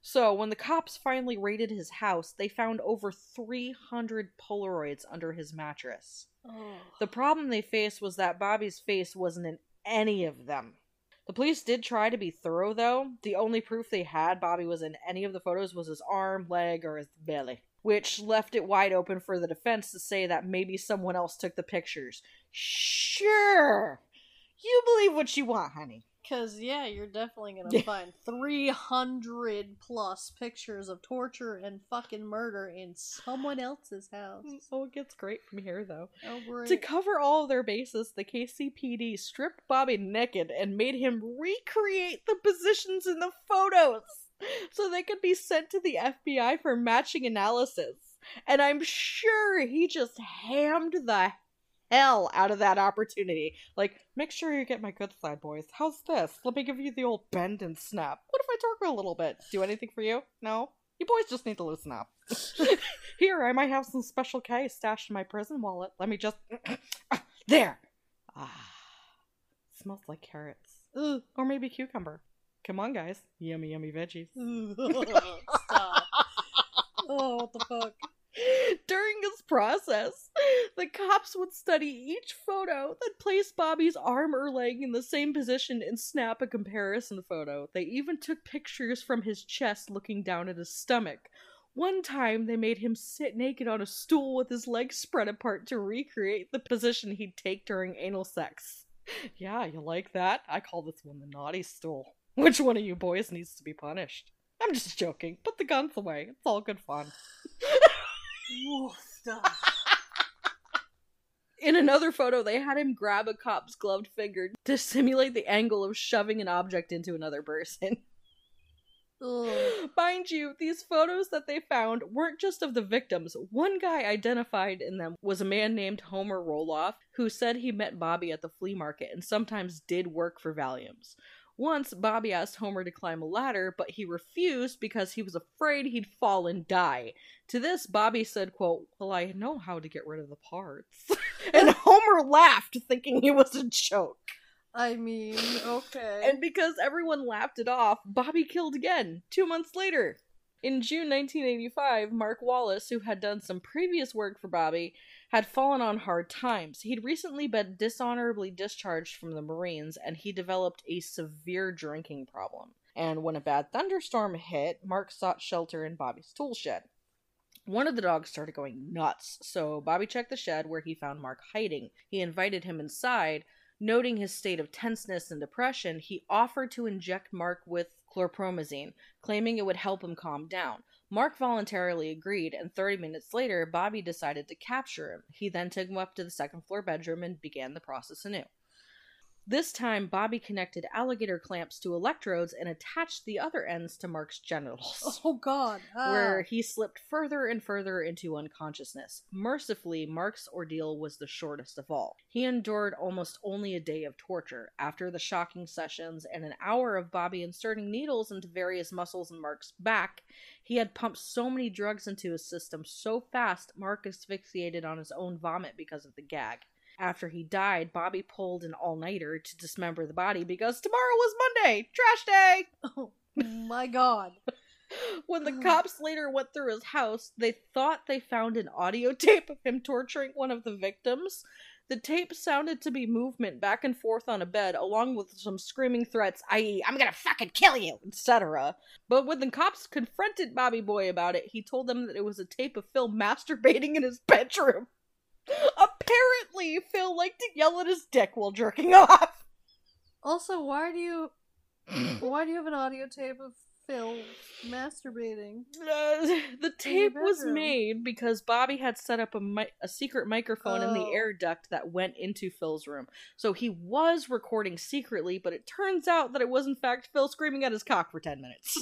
So, when the cops finally raided his house, they found over 300 Polaroids under his mattress. Oh. The problem they faced was that Bobby's face wasn't in any of them. The police did try to be thorough, though. The only proof they had Bobby was in any of the photos was his arm, leg, or his belly, which left it wide open for the defense to say that maybe someone else took the pictures. Sure! You believe what you want, honey. Because, yeah, you're definitely gonna find 300 plus pictures of torture and fucking murder in someone else's house. Oh, it gets great from here, though. Oh, great. To cover all of their bases, the KCPD stripped Bobby naked and made him recreate the positions in the photos so they could be sent to the FBI for matching analysis. And I'm sure he just hammed the hell out of that opportunity. Like, make sure you get my good side, boys. How's this? Let me give you the old bend and snap. What if I torque a little bit? Do anything for you? No? You boys just need to loosen up. Here, I might have some Special K stashed in my prison wallet. Let me just... There! Smells like carrots. Ugh. Or maybe cucumber. Come on, guys. Yummy, yummy veggies. Stop. Oh, what the fuck? During this process, the cops would study each photo, then place Bobby's arm or leg in the same position and snap a comparison photo. They even took pictures from his chest looking down at his stomach. One time, they made him sit naked on a stool with his legs spread apart to recreate the position he'd take during anal sex. Yeah, you like that? I call this one the naughty stool. Which one of you boys needs to be punished? I'm just joking. Put the guns away. It's all good fun. Ooh, stop. In another photo, they had him grab a cop's gloved finger to simulate the angle of shoving an object into another person. Ugh. Mind you, these photos that they found weren't just of the victims. One guy identified in them was a man named Homer Roloff, who said he met Bobby at the flea market and sometimes did work for Valiums. Once, Bobby asked Homer to climb a ladder, but he refused because he was afraid he'd fall and die. To this, Bobby said, quote, "Well, I know how to get rid of the parts." And Homer laughed, thinking it was a joke. I mean, okay. And because everyone laughed it off, Bobby killed again, 2 months later. In June 1985, Mark Wallace, who had done some previous work for Bobby, had fallen on hard times. He'd recently been dishonorably discharged from the Marines, and he developed a severe drinking problem. And when a bad thunderstorm hit, Mark sought shelter in Bobby's tool shed. One of the dogs started going nuts, so Bobby checked the shed where he found Mark hiding. He invited him inside. Noting his state of tenseness and depression, he offered to inject Mark with chlorpromazine, claiming it would help him calm down. Mark voluntarily agreed, and 30 minutes later, Bobby decided to capture him. He then took him up to the second-floor bedroom and began the process anew. This time, Bobby connected alligator clamps to electrodes and attached the other ends to Mark's genitals. Oh, God. Where he slipped further and further into unconsciousness. Mercifully, Mark's ordeal was the shortest of all. He endured almost only a day of torture. After the shocking sessions and an hour of Bobby inserting needles into various muscles in Mark's back, he had pumped so many drugs into his system so fast, Mark asphyxiated on his own vomit because of the gag. After he died, Bobby pulled an all-nighter to dismember the body because tomorrow was Monday! Trash day! Oh my God. When the cops later went through his house, they thought they found an audio tape of him torturing one of the victims. The tape sounded to be movement back and forth on a bed, along with some screaming threats, i.e., "I'm gonna fucking kill you," etc. But when the cops confronted Bobby Boy about it, he told them that it was a tape of Phil masturbating in his bedroom. Apparently, Phil liked to yell at his dick while jerking off. Also, why do you have an audio tape of Phil masturbating? The tape was made because Bobby had set up a secret microphone in the air duct that went into Phil's room. So he was recording secretly, but it turns out that it was in fact Phil screaming at his cock for 10 minutes.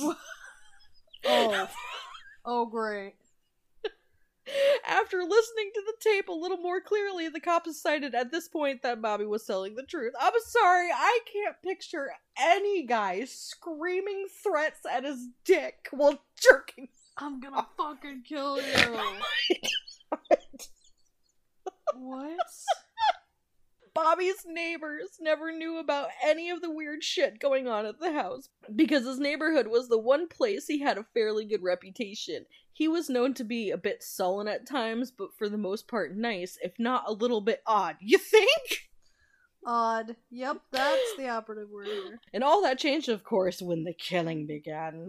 Oh, great. After listening to the tape a little more clearly, the cops decided at this point that Bobby was telling the truth. I'm sorry, I can't picture any guy screaming threats at his dick while jerking. I'm gonna fucking kill you. What? Bobby's neighbors never knew about any of the weird shit going on at the house because his neighborhood was the one place he had a fairly good reputation. He was known to be a bit sullen at times, but for the most part nice, if not a little bit odd. You think? Odd. Yep, that's the operative word here. And all that changed, of course, when the killing began.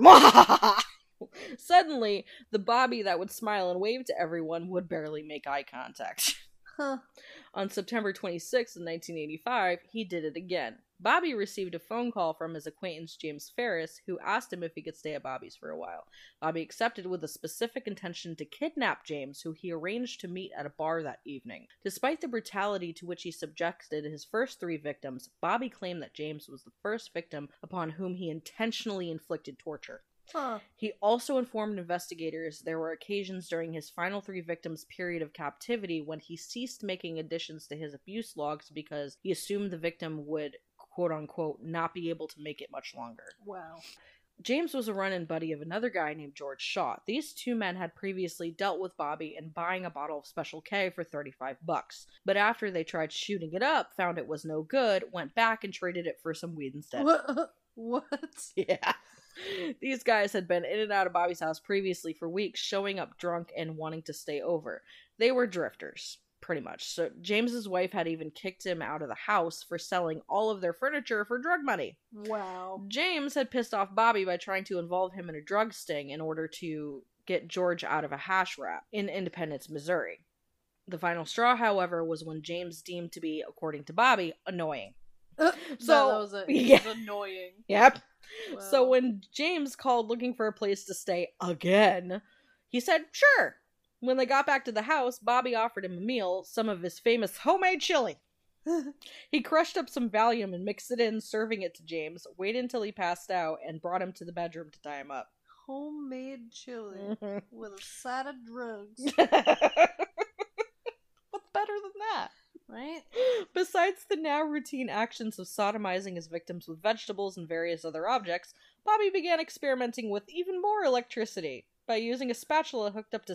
Suddenly, the Bobby that would smile and wave to everyone would barely make eye contact. Huh. On September 26, 1985, he did it again. Bobby received a phone call from his acquaintance James Ferris, who asked him if he could stay at Bobby's for a while. Bobby accepted with a specific intention to kidnap James, who he arranged to meet at a bar that evening. Despite the brutality to which he subjected his first 3 victims, Bobby claimed that James was the first victim upon whom he intentionally inflicted torture. Huh. He also informed investigators there were occasions during his final 3 victims' period of captivity when he ceased making additions to his abuse logs because he assumed the victim would, quote-unquote, not be able to make it much longer. Wow. James was a run-in buddy of another guy named George Shaw. These 2 men had previously dealt with Bobby in buying a bottle of Special K for $35. But after they tried shooting it up, found it was no good, went back and traded it for some weed instead. What? Yeah. These guys had been in and out of Bobby's house previously for weeks, showing up drunk and wanting to stay over. They were drifters, pretty much. So James's wife had even kicked him out of the house for selling all of their furniture for drug money. Wow. James had pissed off Bobby by trying to involve him in a drug sting in order to get George out of a hash wrap in Independence, Missouri. The final straw, however, was when James deemed to be, according to Bobby, annoying. That was annoying. Yep. Wow. So when James called looking for a place to stay again, he said, sure. When they got back to the house, Bobby offered him a meal, some of his famous homemade chili. He crushed up some Valium and mixed it in, serving it to James, waited until he passed out, and brought him to the bedroom to tie him up. Homemade chili with a side of drugs. What's better than that? Right? Besides the now routine actions of sodomizing his victims with vegetables and various other objects, Bobby began experimenting with even more electricity by using a spatula hooked up to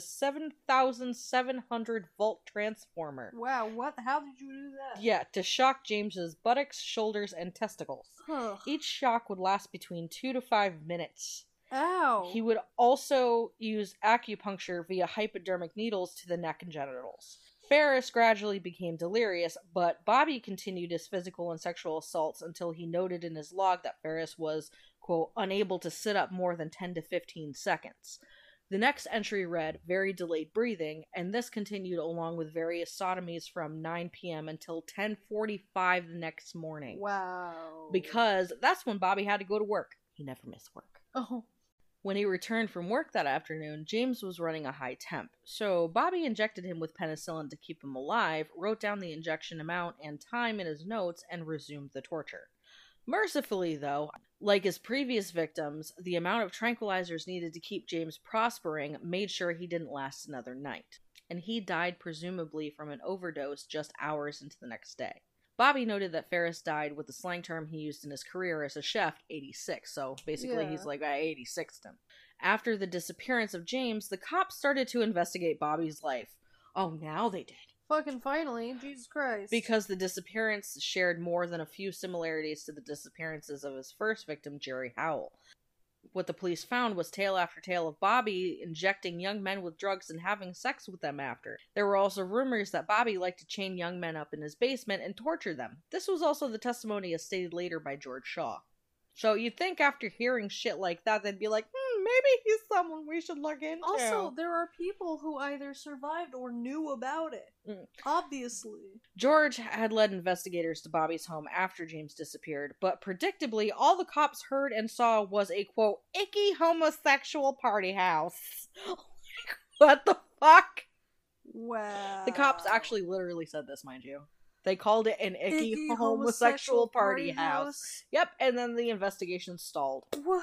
7,700 volt transformer. Wow, what? How did you do that? Yeah, to shock James's buttocks, shoulders, and testicles. Huh. Each shock would last between 2 to 5 minutes. Ow. He would also use acupuncture via hypodermic needles to the neck and genitals. Ferris gradually became delirious, but Bobby continued his physical and sexual assaults until he noted in his log that Ferris was, quote, unable to sit up more than 10 to 15 seconds. The next entry read, very delayed breathing, and this continued along with various sodomies from 9 p.m. until 10:45 the next morning. Wow. Because that's when Bobby had to go to work. He never missed work. Oh. When he returned from work that afternoon, James was running a high temp, so Bobby injected him with penicillin to keep him alive, wrote down the injection amount and time in his notes, and resumed the torture. Mercifully, though, like his previous victims, the amount of tranquilizers needed to keep James prospering made sure he didn't last another night, and he died presumably from an overdose just hours into the next day. Bobby noted that Ferris died with the slang term he used in his career as a chef, 86, so basically he's like, I 86'd him. After the disappearance of James, the cops started to investigate Bobby's life. Oh, now they did. Fucking finally, Jesus Christ. Because the disappearance shared more than a few similarities to the disappearances of his first victim, Jerry Howell. What the police found was tale after tale of Bobby injecting young men with drugs and having sex with them after. There were also rumors that Bobby liked to chain young men up in his basement and torture them. This was also the testimony as stated later by George Shaw. So you'd think after hearing shit like that, they'd be like, maybe he's someone we should look into. Also, there are people who either survived or knew about it. Obviously. George had led investigators to Bobby's home after James disappeared, but predictably, all the cops heard and saw was a, quote, icky homosexual party house. What the fuck? Wow. The cops actually literally said this, mind you. They called it an icky homosexual party house. Yep, and then the investigation stalled. What?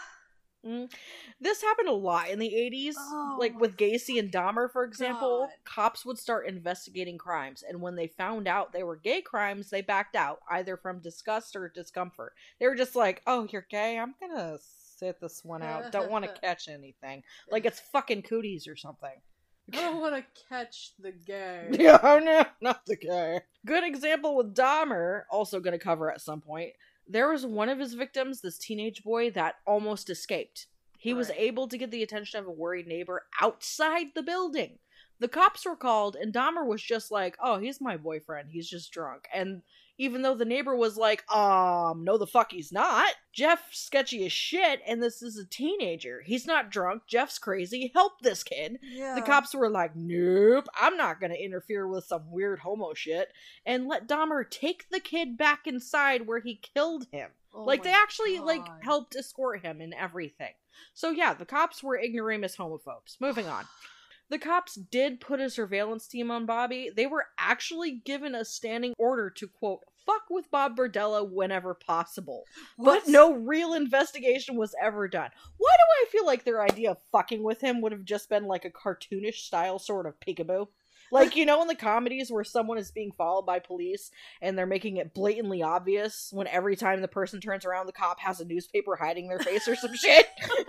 This happened a lot in the 80s. Like with Gacy and Dahmer, for example. God. Cops would start investigating crimes, and when they found out they were gay crimes, they backed out, either from disgust or discomfort. They were just like, oh, you're gay? I'm gonna sit this one out. Don't want to catch anything. Like it's fucking cooties or something. I don't want to catch the gay. Yeah, oh no, not the guy. Good example with Dahmer, also going to cover at some point. There was one of his victims, this teenage boy, that almost escaped. He was able to get the attention of a worried neighbor outside the building. The cops were called, and Dahmer was just like, oh, he's my boyfriend. He's just drunk. And even though the neighbor was like, no the fuck he's not. Jeff's sketchy as shit, and this is a teenager. He's not drunk. Jeff's crazy. Help this kid. Yeah. The cops were like, nope, I'm not gonna interfere with some weird homo shit, and let Dahmer take the kid back inside where he killed him. Oh Like, they actually, God. helped escort him and everything. So yeah, the cops were ignoramus homophobes. Moving on. The cops did put a surveillance team on Bobby. They were actually given a standing order to, quote, fuck with Bob Berdella whenever possible. What? But no real investigation was ever done. Why do I feel like their idea of fucking with him would have just been like a cartoonish style sort of peekaboo? Like, you know, in the comedies where someone is being followed by police and they're making it blatantly obvious when every time the person turns around, the cop has a newspaper hiding their face or some shit?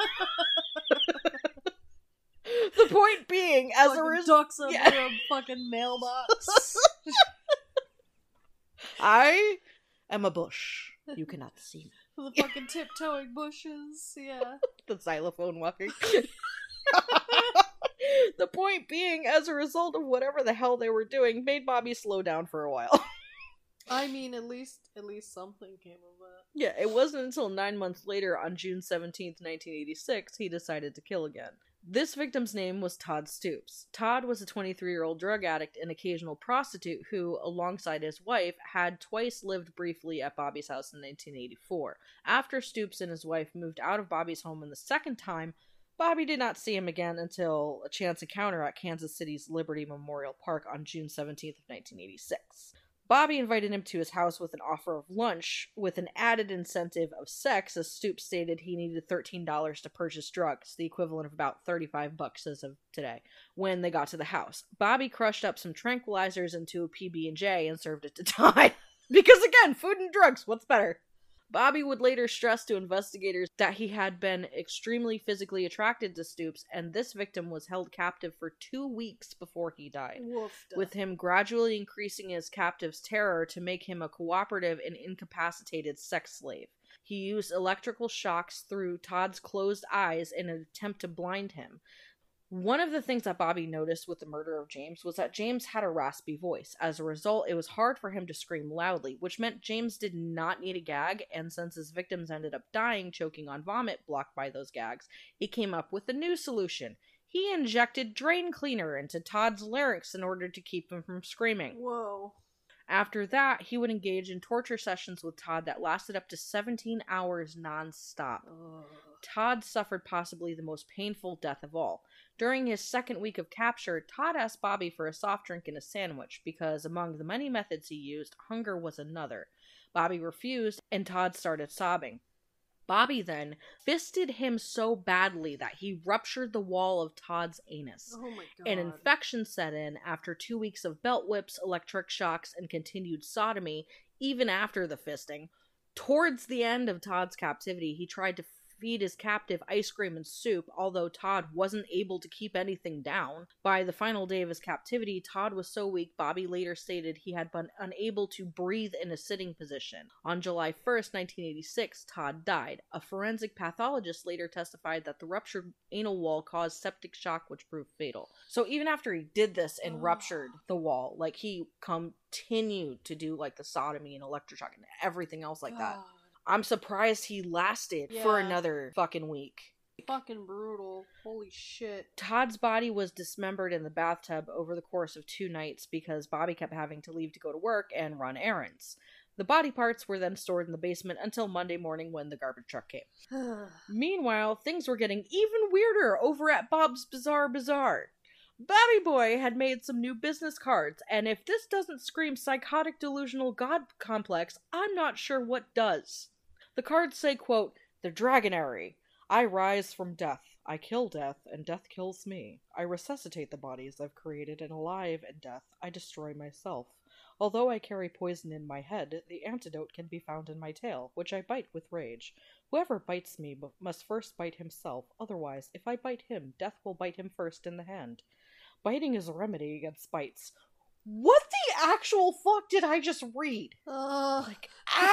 The point being, as a result, ducks under a fucking mailbox. I am a bush. You cannot see me. The fucking tiptoeing bushes, yeah. The xylophone walking. The point being, as a result of whatever the hell they were doing, made Bobby slow down for a while. I mean, at least something came of that. Yeah, it wasn't until 9 months later, on June 17th, 1986, he decided to kill again. This victim's name was Todd Stoops. Todd was a 23-year-old drug addict and occasional prostitute who, alongside his wife, had twice lived briefly at Bobby's house in 1984. After Stoops and his wife moved out of Bobby's home in the second time, Bobby did not see him again until a chance encounter at Kansas City's Liberty Memorial Park on June 17th of 1986. Bobby invited him to his house with an offer of lunch, with an added incentive of sex, as Stoops stated he needed $13 to purchase drugs, the equivalent of about $35 as of today, when they got to the house. Bobby crushed up some tranquilizers into a PB&J and served it to Todd. Because again, food and drugs, what's better? Bobby would later stress to investigators that he had been extremely physically attracted to Stoops, and this victim was held captive for 2 weeks before he died, with him gradually increasing his captive's terror to make him a cooperative and incapacitated sex slave. He used electrical shocks through Todd's closed eyes in an attempt to blind him. One of the things that Bobby noticed with the murder of James was that James had a raspy voice. As a result, it was hard for him to scream loudly, which meant James did not need a gag, and since his victims ended up dying choking on vomit blocked by those gags, he came up with a new solution. He injected drain cleaner into Todd's larynx in order to keep him from screaming. Whoa. After that, he would engage in torture sessions with Todd that lasted up to 17 hours non-stop. Ugh. Todd suffered possibly the most painful death of all. During his second week of capture, Todd asked Bobby for a soft drink and a sandwich because, among the many methods he used, hunger was another. Bobby refused, and Todd started sobbing. Bobby then fisted him so badly that he ruptured the wall of Todd's anus. Oh my God. An infection set in after 2 weeks of belt whips, electric shocks, and continued sodomy, even after the fisting. Towards the end of Todd's captivity, he tried to feed his captive ice cream and soup, although Todd wasn't able to keep anything down. By the final day of his captivity, Todd was so weak, Bobby later stated he had been unable to breathe in a sitting position. On July 1st, 1986, Todd died. A forensic pathologist later testified that the ruptured anal wall caused septic shock, which proved fatal. So even after he did this and ruptured the wall, like, he continued to do, like, the sodomy and electroshock and everything else like that. I'm surprised he lasted for another fucking week. Fucking brutal. Holy shit. Todd's body was dismembered in the bathtub over the course of 2 nights because Bobby kept having to leave to go to work and run errands. The body parts were then stored in the basement until Monday morning when the garbage truck came. Meanwhile, things were getting even weirder over at Bob's Bizarre Bazaar. Bobby Boy had made some new business cards, and if this doesn't scream psychotic delusional god complex, I'm not sure what does. The cards say, quote, "The Dragonary. I rise from death. I kill death, and death kills me. I resuscitate the bodies I've created, and alive in death, I destroy myself. Although I carry poison in my head, the antidote can be found in my tail, which I bite with rage. Whoever bites me must first bite himself, otherwise, if I bite him, death will bite him first in the hand. biting is a remedy against bites. What the actual fuck did I just read? Like,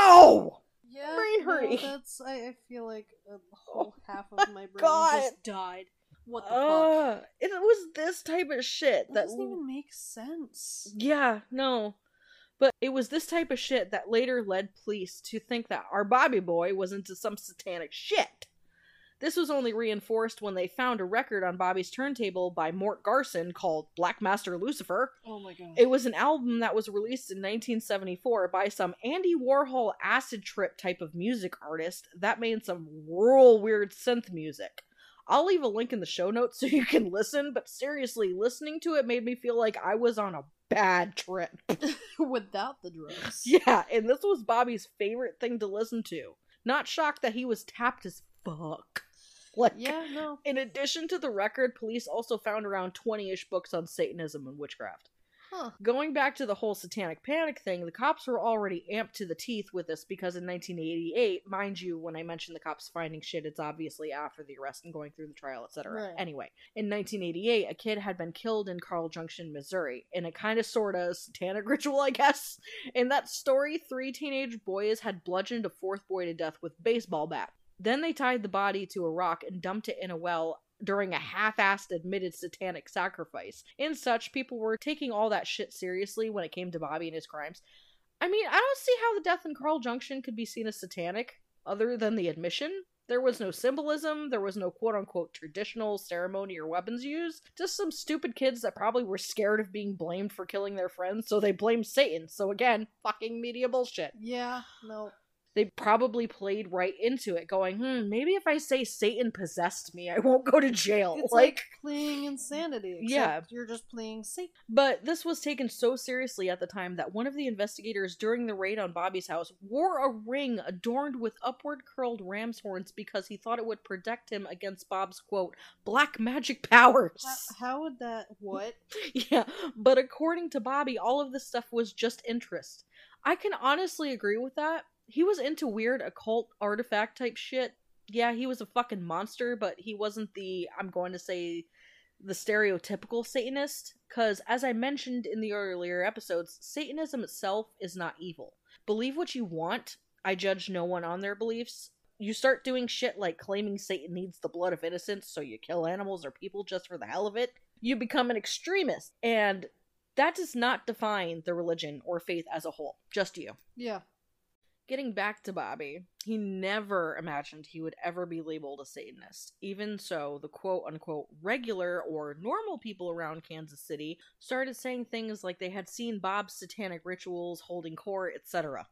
ow! Yeah, brain hurting. No, that's. I feel like a whole half of my brain just died. What the fuck? It was this type of shit that doesn't even make sense. Yeah, no. But it was this type of shit that later led police to think that our Bobby boy was into some satanic shit. This was only reinforced when they found a record on Bobby's turntable by Mort Garson called Black Master Lucifer. Oh my god. It was an album that was released in 1974 by some Andy Warhol acid trip type of music artist that made some real weird synth music. I'll leave a link in the show notes so you can listen, but seriously, listening to it made me feel like I was on a bad trip. Without the drugs. Yeah, and this was Bobby's favorite thing to listen to. Not shocked that he was tapped as fuck. Like, yeah, no. In addition to the record, police also found around 20-ish books on Satanism and witchcraft. Huh. Going back to the whole satanic panic thing, the cops were already amped to the teeth with this because in 1988, mind you, when I mention the cops finding shit, it's obviously after the arrest and going through the trial, etc. Right. Anyway, in 1988, a kid had been killed in Carl Junction, Missouri, in a kind of sort of satanic ritual, I guess. In that story, 3 teenage boys had bludgeoned a 4th boy to death with a baseball bat. Then they tied the body to a rock and dumped it in a well during a half-assed admitted satanic sacrifice. In such, people were taking all that shit seriously when it came to Bobby and his crimes. I mean, I don't see how the death in Carl Junction could be seen as satanic, other than the admission. There was no symbolism, there was no quote-unquote traditional ceremony or weapons used. Just some stupid kids that probably were scared of being blamed for killing their friends, so they blamed Satan. So again, fucking media bullshit. Yeah, no. They probably played right into it, going, maybe if I say Satan possessed me, I won't go to jail. It's like playing insanity, except you're just playing Satan. But this was taken so seriously at the time that one of the investigators during the raid on Bobby's house wore a ring adorned with upward curled ram's horns because he thought it would protect him against Bob's, quote, black magic powers. How would that, what? Yeah, but according to Bobby, all of this stuff was just interest. I can honestly agree with that. He was into weird occult artifact type shit. Yeah, he was a fucking monster, but he wasn't the, I'm going to say, the stereotypical Satanist. Because, as I mentioned in the earlier episodes, Satanism itself is not evil. Believe what you want. I judge no one on their beliefs. You start doing shit like claiming Satan needs the blood of innocents, so you kill animals or people just for the hell of it. You become an extremist. And that does not define the religion or faith as a whole. Just you. Yeah. Getting back to Bobby, he never imagined he would ever be labeled a Satanist. Even so, the quote-unquote regular or normal people around Kansas City started saying things like they had seen Bob's satanic rituals, holding court, etc.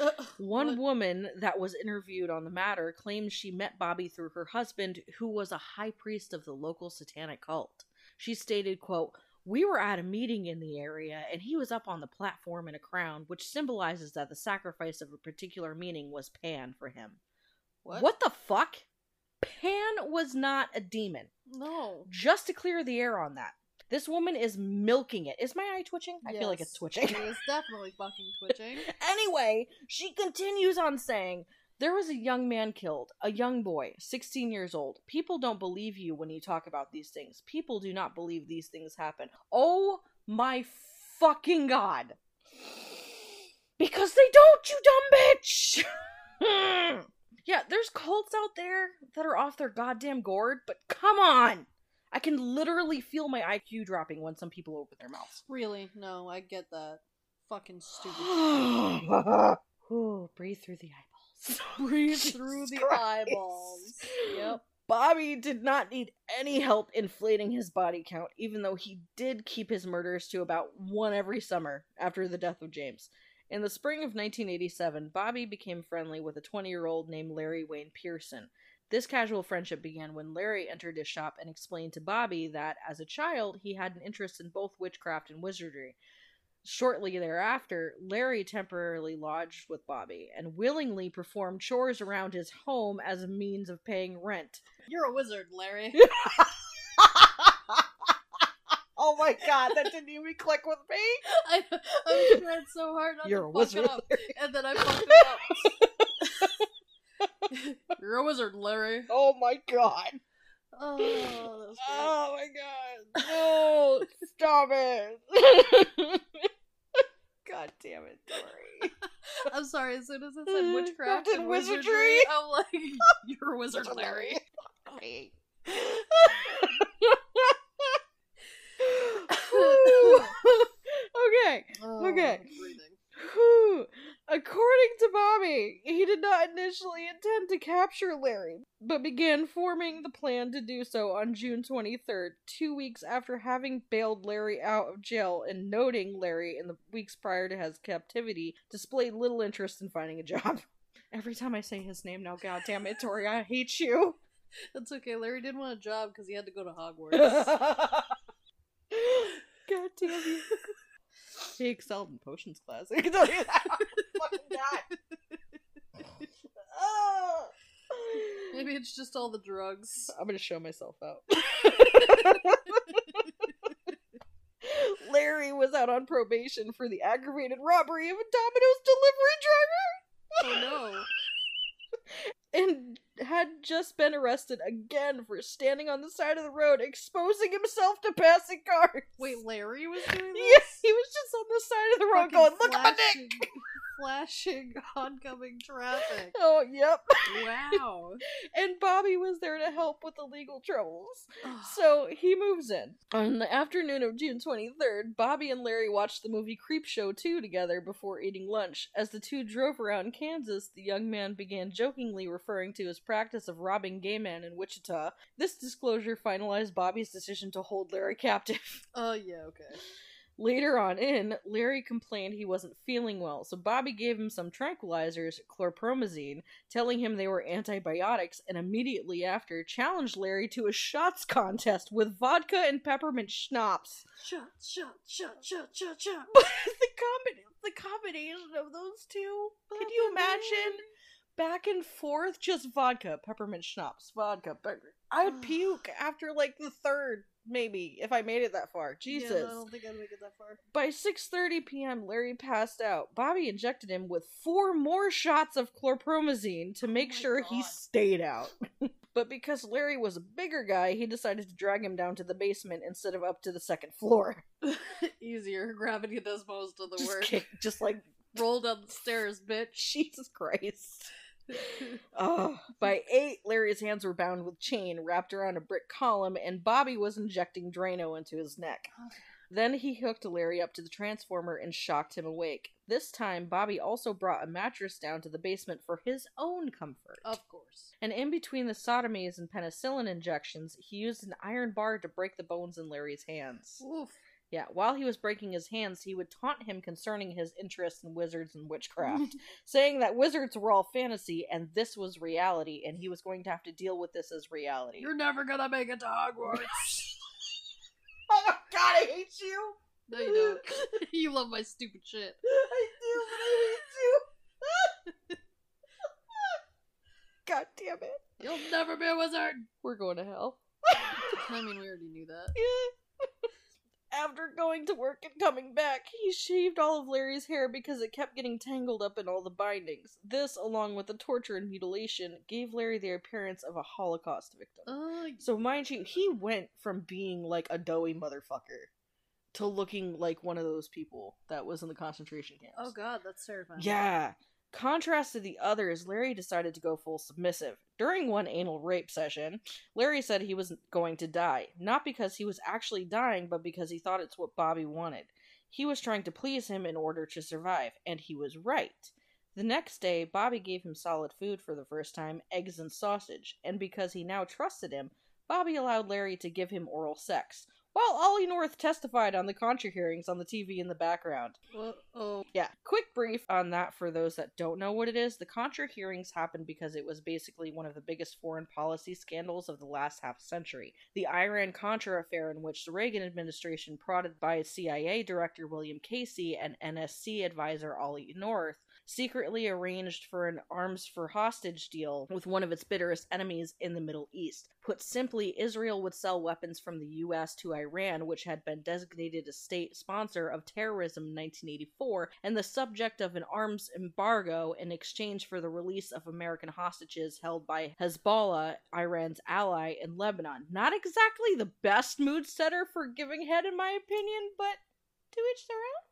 One woman that was interviewed on the matter claims she met Bobby through her husband, who was a high priest of the local satanic cult. She stated, quote, "We were at a meeting in the area, and he was up on the platform in a crown, which symbolizes that the sacrifice of a particular meaning was Pan for him." What the fuck? Pan was not a demon. No. Just to clear the air on that. This woman is milking it. Is my eye twitching? I feel like it's twitching. It is definitely fucking twitching. Anyway, she continues on saying, "There was a young man killed, a young boy, 16 years old. People don't believe you when you talk about these things. People do not believe these things happen." Oh my fucking god. Because they don't, you dumb bitch! Yeah, there's cults out there that are off their goddamn gourd, but come on! I can literally feel my IQ dropping when some people open their mouths. Really? No, I get that. Fucking stupid. Ooh, breathe through the eyeballs. Breathe through the eyeballs. Yep. Bobby did not need any help inflating his body count, even though he did keep his murders to about one every summer after the death of James. In the spring of 1987, Bobby became friendly with a 20-year-old named Larry Wayne Pearson. This casual friendship began when Larry entered his shop and explained to Bobby that, as a child, he had an interest in both witchcraft and wizardry. Shortly thereafter, Larry temporarily lodged with Bobby and willingly performed chores around his home as a means of paying rent. You're a wizard, Larry. Oh my god, that didn't even click with me! I tried so hard not You're to a fuck wizard, it up, Larry. and then I fucked it up. You're a wizard, Larry. Oh my god. Oh, that was great. Oh my god. No, stop it. God damn it, Tori. I'm sorry, as soon as it said witchcraft and wizardry. wizardry, I'm like, you're a wizard, Larry. Okay. Okay. Whew. According to Bobby, he did not initially intend to capture Larry, but began forming the plan to do so on June 23rd, 2 weeks after having bailed Larry out of jail, and noting Larry in the weeks prior to his captivity displayed little interest in finding a job. Every time I say his name now, goddamn it, Tori, I hate you. That's okay. Larry didn't want a job because he had to go to Hogwarts. God damn you. He excelled in potions class. I can tell you that. Fucking God. Oh. Maybe it's just all the drugs. I'm gonna show myself out. Larry was out on probation for the aggravated robbery of a Domino's delivery driver. Oh no. And had just been arrested again for standing on the side of the road, exposing himself to passing cars. Wait, Larry was doing this? Yes, he was just on the side of the road going, look at my dick! Flashing oncoming traffic. Oh, yep. Wow. And Bobby was there to help with the legal troubles. So he moves in. On the afternoon of June 23rd, Bobby and Larry watched the movie Creepshow 2 together before eating lunch. As the two drove around Kansas, the young man began jokingly referring to his practice of robbing gay men in Wichita. This disclosure finalized Bobby's decision to hold Larry captive. Oh, yeah, okay. Later on in, Larry complained he wasn't feeling well, so Bobby gave him some tranquilizers, chlorpromazine, telling him they were antibiotics, and immediately after challenged Larry to a shots contest with vodka and peppermint schnapps. Shot. But the combination of those two, can you imagine? Back and forth, just vodka, peppermint schnapps, vodka, peppermint. I would puke after like the third, maybe, if I made it that far. Jesus. Yeah, I don't think I'd make it that far. By 6:30 p.m., Larry passed out. Bobby injected him with 4 more shots of chlorpromazine to make sure he stayed out. But because Larry was a bigger guy, he decided to drag him down to the basement instead of up to the second floor. Easier. Gravity does most of the work. Just like... Roll down the stairs, bitch. Jesus Christ. By 8, Larry's hands were bound with chain wrapped around a brick column, and Bobby was injecting Drano into his neck. Okay. Then he hooked Larry up to the transformer and shocked him awake. This time, Bobby also brought a mattress down to the basement for his own comfort. Of course. And in between the sodomies and penicillin injections, he used an iron bar to break the bones in Larry's hands. Oof. Yeah, while he was breaking his hands, he would taunt him concerning his interest in wizards and witchcraft, saying that wizards were all fantasy and this was reality, and he was going to have to deal with this as reality. You're never gonna make it to Hogwarts. Oh my god, I hate you! No, you don't. You love my stupid shit. I do, but I hate you! God damn it. You'll never be a wizard! We're going to hell. I mean, we already knew that. Yeah. After going to work and coming back, he shaved all of Larry's hair because it kept getting tangled up in all the bindings. This, along with the torture and mutilation, gave Larry the appearance of a Holocaust victim. So mind you, he went from being like a doughy motherfucker to looking like one of those people that was in the concentration camps. Oh god, that's terrifying. Yeah. Contrast to the others, Larry decided to go full submissive. During one anal rape session, Larry said he was going to die. Not because he was actually dying, but because he thought it's what Bobby wanted. He was trying to please him in order to survive, and he was right. The next day, Bobby gave him solid food for the first time, eggs and sausage, and because he now trusted him, Bobby allowed Larry to give him oral sex, while Ollie North testified on the Contra hearings on the TV in the background. Yeah, quick brief on that for those that don't know what it is. The Contra hearings happened because it was basically one of the biggest foreign policy scandals of the last half century. The Iran-Contra affair, in which the Reagan administration, prodded by CIA Director William Casey and NSC advisor Ollie North, secretly arranged for an arms for hostage deal with one of its bitterest enemies in the Middle East. Put simply, Israel would sell weapons from the U.S. to Iran, which had been designated a state sponsor of terrorism in 1984, and the subject of an arms embargo in exchange for the release of American hostages held by Hezbollah, Iran's ally in Lebanon. Not exactly the best mood setter for giving head, in my opinion, but to each their own.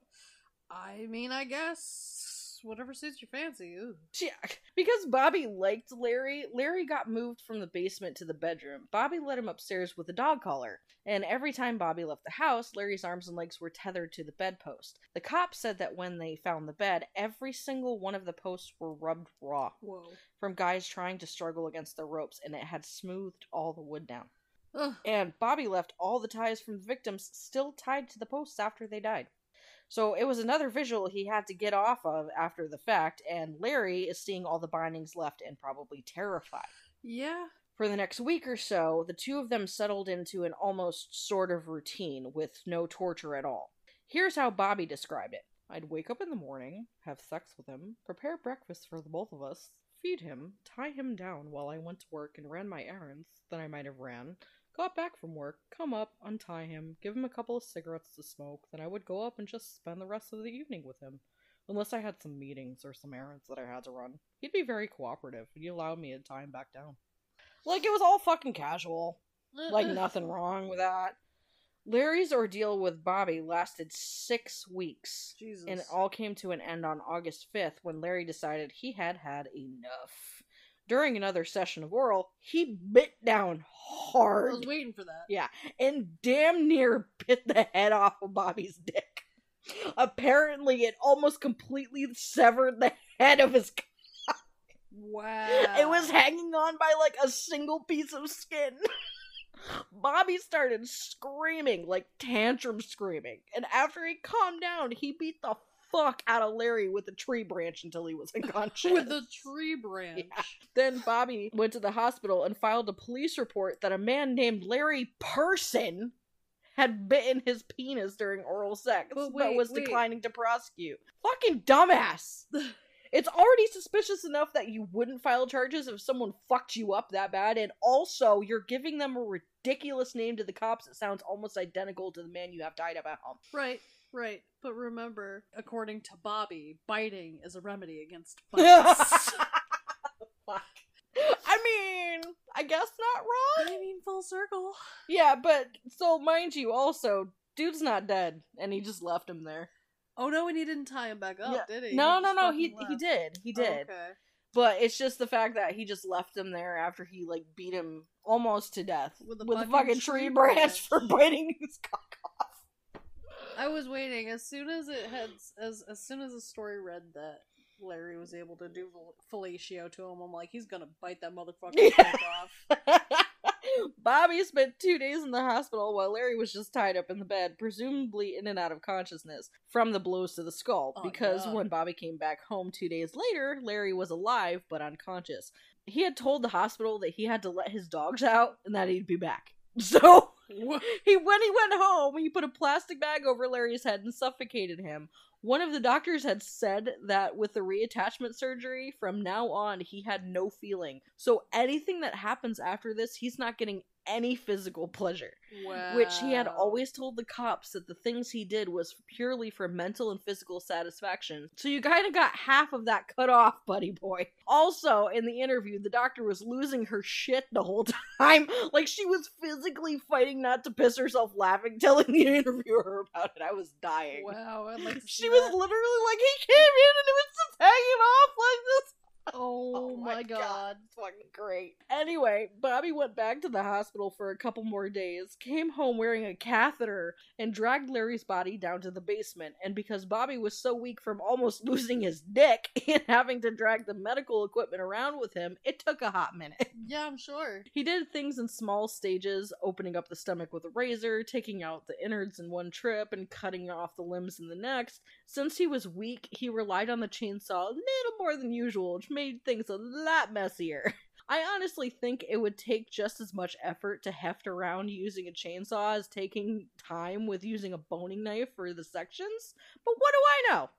I mean, I guess whatever suits your fancy. Ooh. Yeah, because Bobby liked Larry, Larry got moved from the basement to the bedroom. Bobby led him upstairs with a dog collar, and every time Bobby left the house, Larry's arms and legs were tethered to the bedpost. The cops said that when they found the bed, every single one of the posts were rubbed raw. Whoa. From guys trying to struggle against the ropes, and it had smoothed all the wood down. Ugh. And Bobby left all the ties from the victims still tied to the posts after they died. So it was another visual he had to get off of after the fact, and Larry is seeing all the bindings left and probably terrified. Yeah. For the next week or so, the two of them settled into an almost sort of routine with no torture at all. Here's how Bobby described it. I'd wake up in the morning, have sex with him, prepare breakfast for the both of us, feed him, tie him down while I went to work and ran my errands that I might have ran, got back from work, come up, untie him, give him a couple of cigarettes to smoke, then I would go up and just spend the rest of the evening with him. Unless I had some meetings or some errands that I had to run. He'd be very cooperative, and he allowed me to tie him back down. Like, it was all fucking casual. Like, nothing wrong with that. Larry's ordeal with Bobby lasted 6 weeks. Jesus. And it all came to an end on August 5th when Larry decided he had had enough. During another session of oral, he bit down hard. I was waiting for that. Yeah, and damn near bit the head off of Bobby's dick. Apparently, it almost completely severed the head of his cock. Wow. It was hanging on by like a single piece of skin. Bobby started screaming, like tantrum screaming, and after he calmed down, he beat the fuck out of Larry with a tree branch until he was unconscious. With a tree branch. Yeah. Then Bobby went to the hospital and filed a police report that a man named Larry Person had bitten his penis during oral sex, but was declining to prosecute. Fucking dumbass! It's already suspicious enough that you wouldn't file charges if someone fucked you up that bad, and also, you're giving them a ridiculous name to the cops that sounds almost identical to the man you have tied up at home. Right. But remember, according to Bobby, biting is a remedy against bites. Fuck. I mean, I guess not wrong. I mean, full circle. Yeah, but, so mind you, also, dude's not dead, and he just left him there. Oh no, and he didn't tie him back up, did he? No, he did. He did. Oh, okay. But it's just the fact that he just left him there after he, like, beat him almost to death with a fucking tree branch for biting his cock off. I was waiting. As soon as the story read that Larry was able to do fellatio to him, I'm like, he's gonna bite that motherfucker's cock off. Bobby spent 2 days in the hospital while Larry was just tied up in the bed, presumably in and out of consciousness from the blows to the skull, because when Bobby came back home 2 days later, Larry was alive but unconscious. He had told the hospital that he had to let his dogs out and that he'd be back. So, when he went home, he put a plastic bag over Larry's head and suffocated him. One of the doctors had said that with the reattachment surgery, from now on, he had no feeling. So anything that happens after this, he's not getting any physical pleasure. Wow. Which he had always told the cops that the things he did was purely for mental and physical satisfaction. So you kind of got half of that cut off, buddy boy. Also, in the interview, the doctor was losing her shit the whole time. Like, she was physically fighting not to piss herself laughing, telling the interviewer about it. I was dying. Wow, I'd like to see She was literally like, he came in and it was just hanging off like this. Oh my god. It's fucking great. Anyway, Bobby went back to the hospital for a couple more days, came home wearing a catheter, and dragged Larry's body down to the basement. And because Bobby was so weak from almost losing his dick and having to drag the medical equipment around with him, it took a hot minute. Yeah, I'm sure. He did things in small stages, opening up the stomach with a razor, taking out the innards in one trip, and cutting off the limbs in the next. Since he was weak, he relied on the chainsaw a little more than usual, which made things a lot messier. I honestly think it would take just as much effort to heft around using a chainsaw as taking time with using a boning knife for the sections, but what do I know?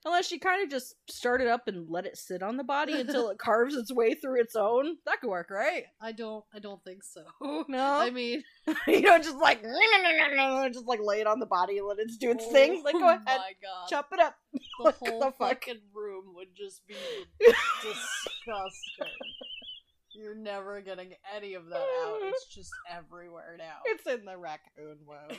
Unless she kind of just started up and let it sit on the body until it carves its way through its own. That could work, right? I don't think so. No? I mean... just like, just like lay it on the body and let it do its thing. Like, go ahead, my God. chop it up. The whole fucking room would just be disgusting. You're never getting any of that out. It's just everywhere now. It's in the raccoon wound.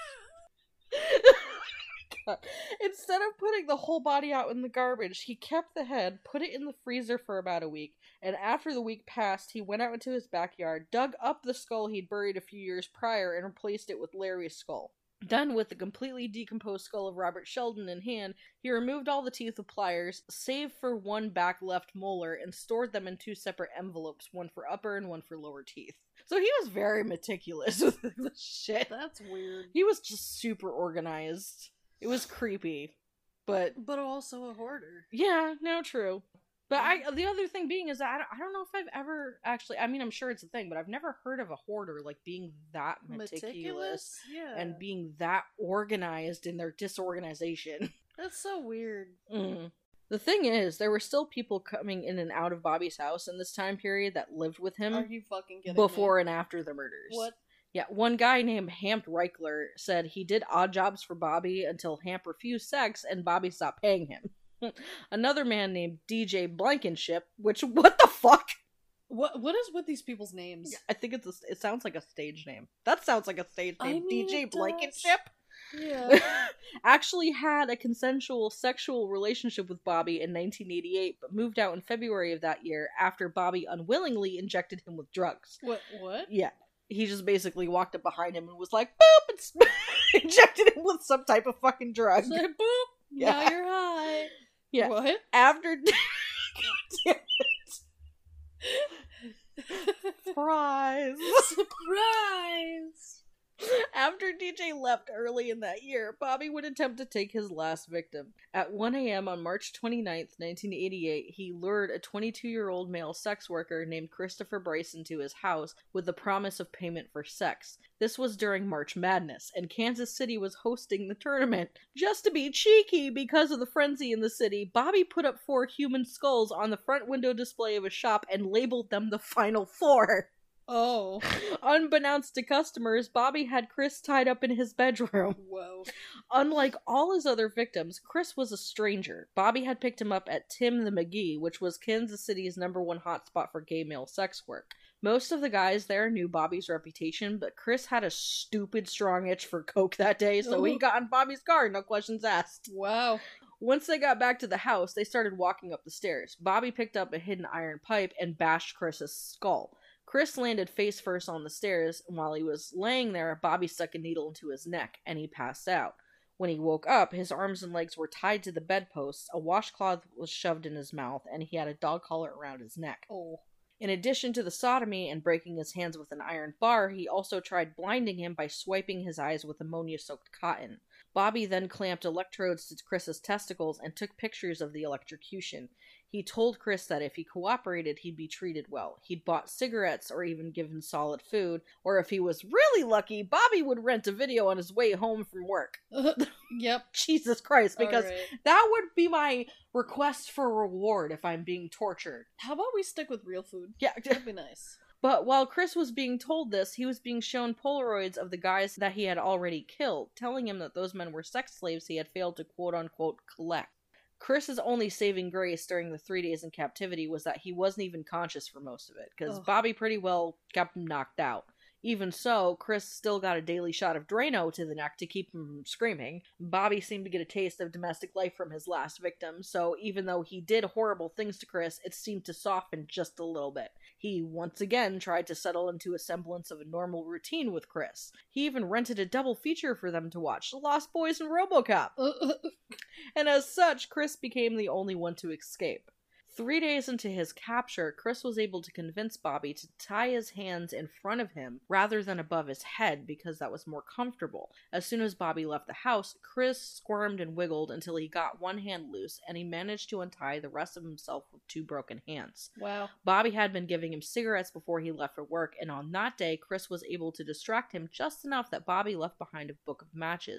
Instead of putting the whole body out in the garbage, he kept the head, put it in the freezer for about a week, and after the week passed, he went out into his backyard, dug up the skull he'd buried a few years prior, and replaced it with Larry's skull. Then, with the completely decomposed skull of Robert Sheldon in hand, he removed all the teeth with pliers, save for one back left molar, and stored them in 2 separate envelopes, one for upper and one for lower teeth. So he was very meticulous with the shit. That's weird. He was just super organized. It was creepy, but also a hoarder. Yeah, no, true. But the other thing being is that I don't know if I've ever actually, I mean, I'm sure it's a thing, but I've never heard of a hoarder like being that meticulous? Yeah. And being that organized in their disorganization. That's so weird. Mm. The thing is, there were still people coming in and out of Bobby's house in this time period that lived with him. Are you fucking kidding before me? and after the murders. What? Yeah, one guy named Hamp Reichler said he did odd jobs for Bobby until Hamp refused sex and Bobby stopped paying him. Another man named DJ Blankenship, which, what the fuck? What is with these people's names? Yeah, I think it sounds like a stage name. That sounds like a stage name. DJ Blankenship? Yeah. Actually had a consensual sexual relationship with Bobby in 1988, but moved out in February of that year after Bobby unwillingly injected him with drugs. What? Yeah. He just basically walked up behind him and was like, boop! And injected him with some type of fucking drug. Say, boop! Yeah. Now you're high. Yeah. What? After... Surprise! Surprise! After DJ left early in that year, Bobby would attempt to take his last victim. At 1 a.m. on March 29th, 1988, he lured a 22-year-old male sex worker named Christopher Bryson to his house with the promise of payment for sex. This was during March Madness, and Kansas City was hosting the tournament. Just to be cheeky because of the frenzy in the city, Bobby put up 4 human skulls on the front window display of a shop and labeled them the Final Four. Oh. Unbeknownst to customers, Bobby had Chris tied up in his bedroom. Whoa. Unlike all his other victims, Chris was a stranger. Bobby had picked him up at Tim the McGee, which was Kansas City's #1 hotspot for gay male sex work. Most of the guys there knew Bobby's reputation, but Chris had a stupid strong itch for coke that day, so he got in Bobby's car, no questions asked. Wow. Once they got back to the house, they started walking up the stairs. Bobby picked up a hidden iron pipe and bashed Chris's skull. Chris landed face first on the stairs, and while he was laying there, Bobby stuck a needle into his neck, and he passed out. When he woke up, his arms and legs were tied to the bedposts, a washcloth was shoved in his mouth, and he had a dog collar around his neck. Oh. In addition to the sodomy and breaking his hands with an iron bar, he also tried blinding him by swiping his eyes with ammonia-soaked cotton. Bobby then clamped electrodes to Chris's testicles and took pictures of the electrocution. He told Chris that if he cooperated, he'd be treated well. He'd bought cigarettes or even given solid food, or if he was really lucky, Bobby would rent a video on his way home from work. Yep. Jesus Christ, because right. That would be my request for reward if I'm being tortured. How about we stick with real food? Yeah. That'd be nice. But while Chris was being told this, he was being shown Polaroids of the guys that he had already killed, telling him that those men were sex slaves he had failed to quote-unquote collect. Chris's only saving grace during the 3 days in captivity was that he wasn't even conscious for most of it, because Bobby pretty well kept him knocked out. Even so, Chris still got a daily shot of Drano to the neck to keep him from screaming. Bobby seemed to get a taste of domestic life from his last victim, so even though he did horrible things to Chris, it seemed to soften just a little bit. He once again tried to settle into a semblance of a normal routine with Chris. He even rented a double feature for them to watch, The Lost Boys and RoboCop. And as such, Chris became the only one to escape. 3 days into his capture, Chris was able to convince Bobby to tie his hands in front of him rather than above his head because that was more comfortable. As soon as Bobby left the house, Chris squirmed and wiggled until he got one hand loose, and he managed to untie the rest of himself with 2 broken hands. Wow. Bobby had been giving him cigarettes before he left for work, and on that day, Chris was able to distract him just enough that Bobby left behind a book of matches.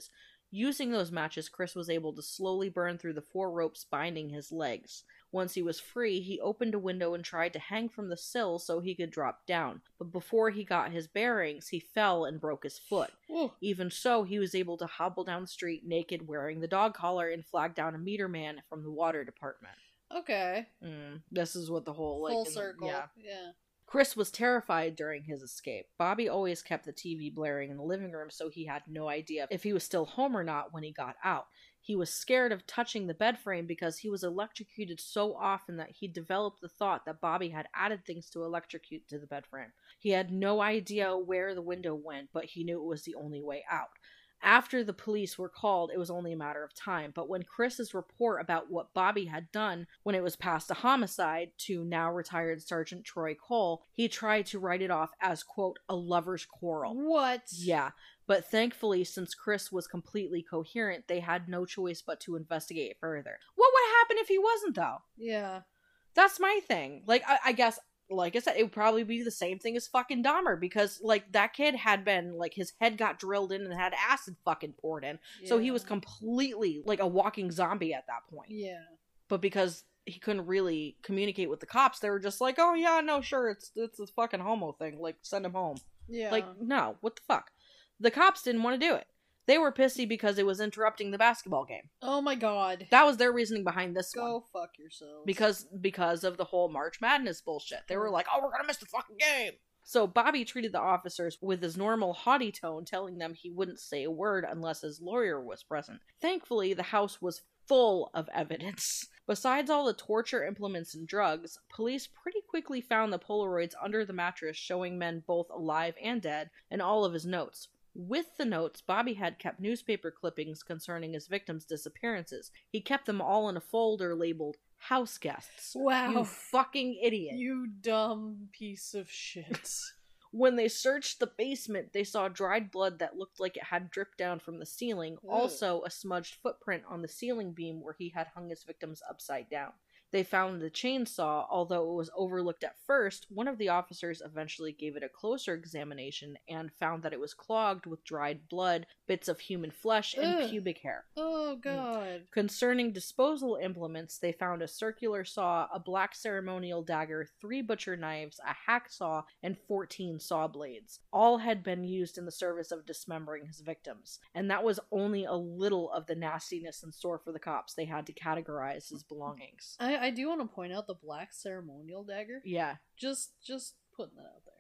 Using those matches, Chris was able to slowly burn through the 4 ropes binding his legs. Once he was free, he opened a window and tried to hang from the sill so he could drop down. But before he got his bearings, he fell and broke his foot. Ooh. Even so, he was able to hobble down the street naked, wearing the dog collar, and flag down a meter man from the water department. Okay. This is what the whole, full circle. Yeah. Chris was terrified during his escape. Bobby always kept the TV blaring in the living room, so he had no idea if he was still home or not when he got out. He was scared of touching the bed frame because he was electrocuted so often that he developed the thought that Bobby had added things to electrocute to the bed frame. He had no idea where the window went, but he knew it was the only way out. After the police were called, it was only a matter of time, but when Chris's report about what Bobby had done when it was past a homicide to now retired Sergeant Troy Cole, he tried to write it off as, quote, a lover's quarrel. What? Yeah, but thankfully, since Chris was completely coherent, they had no choice but to investigate further. What would happen if he wasn't, though? Yeah. That's my thing. Like, I guess... Like I said, it would probably be the same thing as fucking Dahmer, because, like, that kid had been, like, his head got drilled in and had acid fucking poured in. Yeah. So he was completely, like, a walking zombie at that point. Yeah. But because he couldn't really communicate with the cops, they were just like, oh, yeah, no, sure, it's a fucking homo thing. Like, send him home. Yeah. Like, no, what the fuck? The cops didn't want to do it. They were pissy because it was interrupting the basketball game. Oh my god. That was their reasoning behind this one. Go fuck yourselves. Because of the whole March Madness bullshit. They were like, oh, we're gonna miss the fucking game. So Bobby treated the officers with his normal haughty tone, telling them he wouldn't say a word unless his lawyer was present. Thankfully, the house was full of evidence. Besides all the torture implements and drugs, police pretty quickly found the Polaroids under the mattress showing men both alive and dead, and all of his notes. With the notes, Bobby had kept newspaper clippings concerning his victims' disappearances. He kept them all in a folder labeled house guests. Wow. You fucking idiot. You dumb piece of shit. When they searched the basement, they saw dried blood that looked like it had dripped down from the ceiling. Ew. Also, a smudged footprint on the ceiling beam where he had hung his victims upside down. They found the chainsaw, although it was overlooked at first. One of the officers eventually gave it a closer examination and found that it was clogged with dried blood, bits of human flesh, and pubic hair. Oh, God. Concerning disposal implements, they found a circular saw, a black ceremonial dagger, 3 butcher knives, a hacksaw, and 14 saw blades. All had been used in the service of dismembering his victims. And that was only a little of the nastiness in store for the cops. They had to categorize his belongings. I do want to point out the black ceremonial dagger. Yeah. Just putting that out there.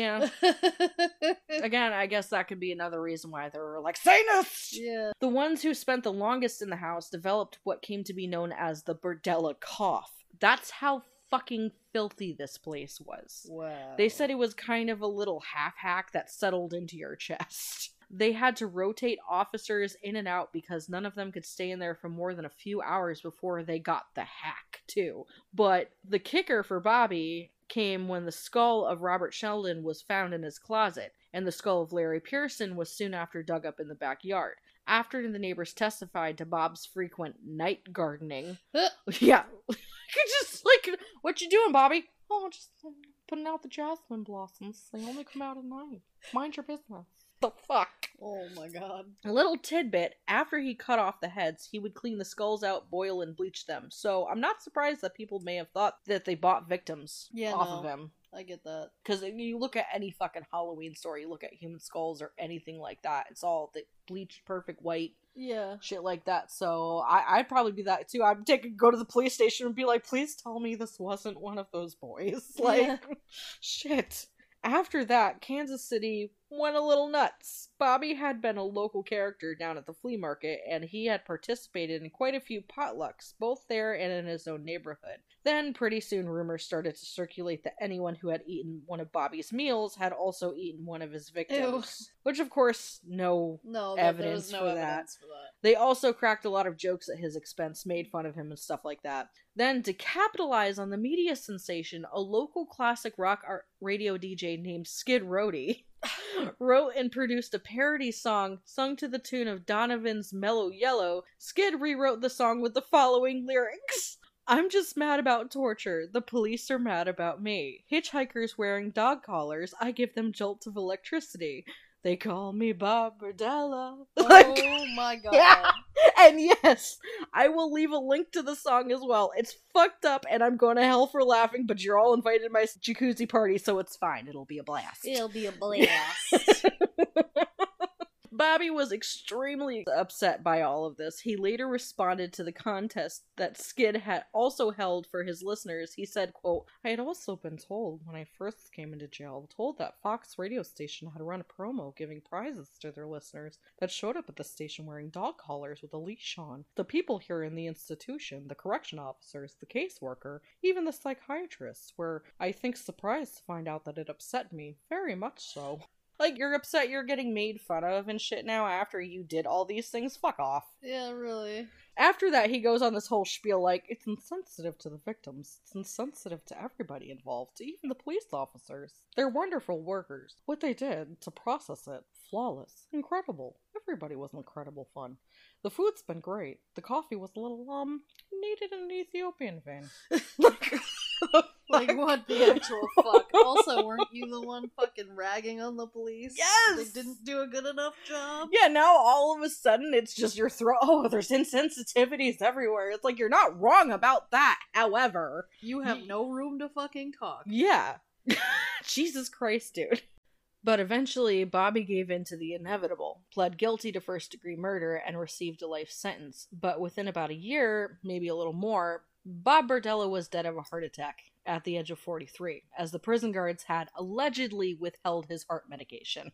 Yeah. Again, I guess that could be another reason why they were like, Satanists! Yeah. The ones who spent the longest in the house developed what came to be known as the Burdella cough. That's how fucking filthy this place was. Wow. They said it was kind of a little half-hack that settled into your chest. They had to rotate officers in and out because none of them could stay in there for more than a few hours before they got the hack, too. But the kicker for Bobby came when the skull of Robert Sheldon was found in his closet, and the skull of Larry Pearson was soon after dug up in the backyard. After the neighbors testified to Bob's frequent night gardening, yeah, just like, what you doing, Bobby? Oh, just putting out the jasmine blossoms. They only come out at night. Mind your business. The fuck? Oh my god. A little tidbit, after he cut off the heads, he would clean the skulls out, boil, and bleach them. So I'm not surprised that people may have thought that they bought victims off of him. I get that. Because you look at any fucking Halloween store, you look at human skulls or anything like that, it's all the bleached perfect white. Yeah. Shit like that. So I'd probably be that too. I'd go to the police station and be like, please tell me this wasn't one of those boys. Like, shit. After that, Kansas City went a little nuts. Bobby had been a local character down at the flea market, and he had participated in quite a few potlucks, both there and in his own neighborhood. Then, pretty soon, rumors started to circulate that anyone who had eaten one of Bobby's meals had also eaten one of his victims. Ew. Which, of course, no evidence for that. They also cracked a lot of jokes at his expense, made fun of him and stuff like that. Then, to capitalize on the media sensation, a local classic rock radio DJ named Skid Row wrote and produced a parody song sung to the tune of Donovan's Mellow Yellow. Skid rewrote the song with the following lyrics. I'm just mad about torture. The police are mad about me. Hitchhikers wearing dog collars. I give them jolts of electricity. They call me Bob Berdella. Oh my god. Yeah. And yes, I will leave a link to the song as well. It's fucked up and I'm going to hell for laughing, but you're all invited to my jacuzzi party, so it's fine. It'll be a blast. It'll be a blast. Bobby was extremely upset by all of this. He later responded to the contest that Skid had also held for his listeners. He said, quote, I had also been told when I first came into jail, told that Fox radio station had run a promo giving prizes to their listeners that showed up at the station wearing dog collars with a leash on. The people here in the institution, the correction officers, the caseworker, even the psychiatrists, were, I think, surprised to find out that it upset me, very much so. Like, you're upset you're getting made fun of and shit now after you did all these things? Fuck off. Yeah, really. After that, he goes on this whole spiel like, it's insensitive to the victims. It's insensitive to everybody involved, to even the police officers. They're wonderful workers. What they did to process it, flawless. Incredible. Everybody was incredible fun. The food's been great. The coffee was a little, needed in an Ethiopian vein. Like, what the actual fuck? Also, weren't you the one fucking ragging on the police? Yes! They didn't do a good enough job? Yeah, now all of a sudden it's just your throat. Oh, there's insensitivities everywhere. It's like, you're not wrong about that. However, you have no room to fucking talk. Yeah. Jesus Christ, dude. But eventually, Bobby gave in to the inevitable, pled guilty to first-degree murder, and received a life sentence. But within about a year, maybe a little more, Bob Berdella was dead of a heart attack at the age of 43, as the prison guards had allegedly withheld his heart medication.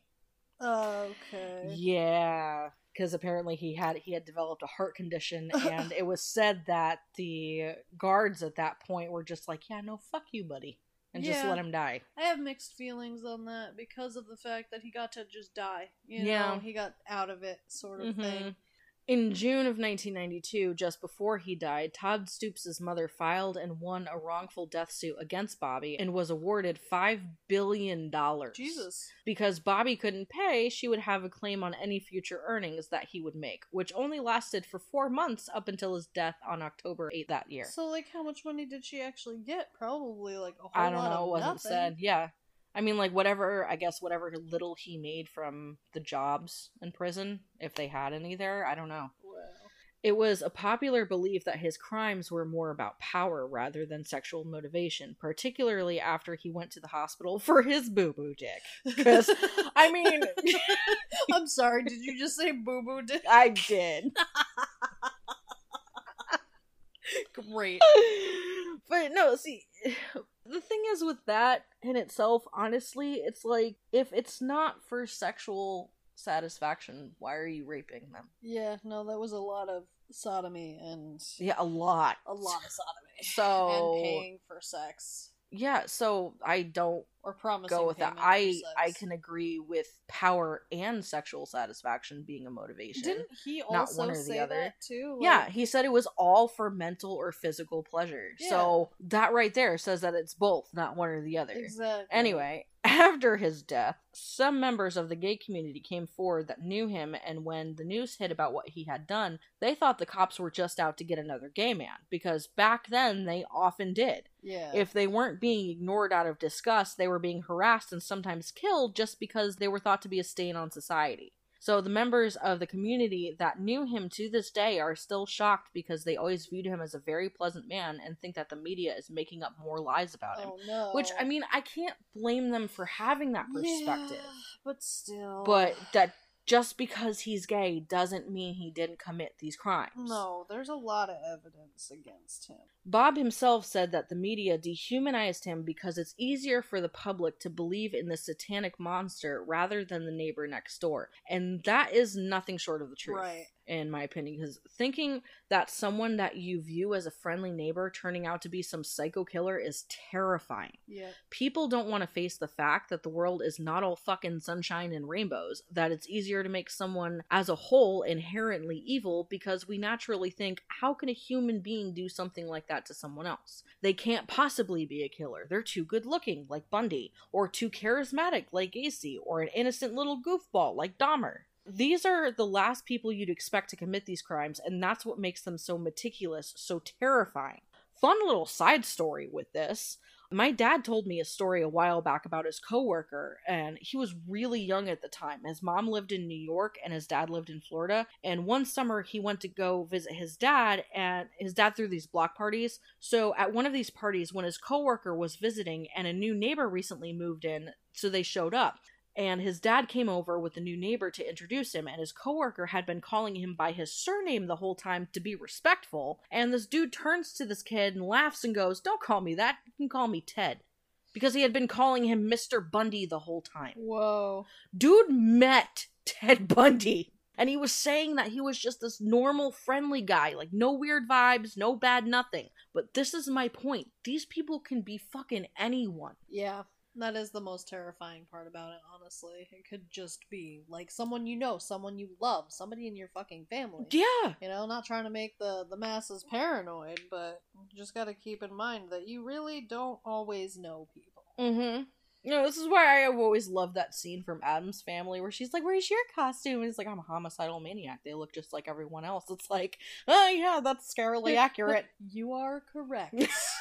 Okay. Yeah, because apparently he had developed a heart condition, and it was said that the guards at that point were just like, yeah, no, fuck you, buddy. And just let him die. I have mixed feelings on that because of the fact that he got to just die. You know, he got out of it, sort of thing. In June of 1992, just before he died, Todd Stoops' mother filed and won a wrongful death suit against Bobby and was awarded $5 billion. Jesus. Because Bobby couldn't pay, she would have a claim on any future earnings that he would make, which only lasted for 4 months up until his death on October 8th that year. So, like, how much money did she actually get? Probably, like, a whole I don't lot know, of it wasn't nothing. said. Yeah. I mean, like, whatever little he made from the jobs in prison, if they had any there, I don't know. Well. It was a popular belief that his crimes were more about power rather than sexual motivation, particularly after he went to the hospital for his boo-boo dick. Because, I mean... I'm sorry, did you just say boo-boo dick? I did. Great. But no, see... The thing is with that in itself, honestly, it's like, if it's not for sexual satisfaction, why are you raping them? Yeah, no, that was a lot of sodomy and... Yeah, a lot. A lot of sodomy. So... And paying for sex. Yeah, so I don't or promising go with that. payment for sex. I can agree with power and sexual satisfaction being a motivation. Didn't he not also one or the say other. that too? Like... Yeah, he said it was all for mental or physical pleasure. Yeah. So that right there says that it's both, not one or the other. Exactly. Anyway, after his death, some members of the gay community came forward that knew him, and when the news hit about what he had done, they thought the cops were just out to get another gay man, because back then they often did. Yeah. If they weren't being ignored out of disgust, they were being harassed and sometimes killed just because they were thought to be a stain on society. So the members of the community that knew him to this day are still shocked because they always viewed him as a very pleasant man and think that the media is making up more lies about him. Oh, no. Which, I mean, I can't blame them for having that perspective. Yeah, but still. But that just because he's gay doesn't mean he didn't commit these crimes. No, there's a lot of evidence against him. Bob himself said that the media dehumanized him because it's easier for the public to believe in the satanic monster rather than the neighbor next door. And that is nothing short of the truth. Right. In my opinion, because thinking that someone that you view as a friendly neighbor turning out to be some psycho killer is terrifying. Yeah. People don't want to face the fact that the world is not all fucking sunshine and rainbows, that it's easier to make someone as a whole inherently evil because we naturally think, how can a human being do something like that to someone else? They can't possibly be a killer. They're too good looking, like Bundy, or too charismatic, like Gacy, or an innocent little goofball, like Dahmer. These are the last people you'd expect to commit these crimes, and that's what makes them so meticulous, so terrifying. Fun little side story with this. My dad told me a story a while back about his coworker, and he was really young at the time. His mom lived in New York and his dad lived in Florida, and one summer he went to go visit his dad, and his dad threw these block parties. So at one of these parties, when his coworker was visiting and a new neighbor recently moved in, so they showed up. And his dad came over with the new neighbor to introduce him, and his coworker had been calling him by his surname the whole time to be respectful. And this dude turns to this kid and laughs and goes, "Don't call me that, you can call me Ted." Because he had been calling him Mr. Bundy the whole time. Whoa. Dude met Ted Bundy. And he was saying that he was just this normal, friendly guy. Like, no weird vibes, no bad nothing. But this is my point. These people can be fucking anyone. Yeah. That is the most terrifying part about it, honestly. It could just be, like, someone you know, someone you love, somebody in your fucking family. Yeah. You know, not trying to make the masses paranoid, but you just gotta keep in mind that you really don't always know people. Mm-hmm. You know, this is why I've always loved that scene from Addams Family where she's like, "Where's your costume?" And he's like, "I'm a homicidal maniac. They look just like everyone else." It's like, oh yeah, that's scarily accurate. You are correct.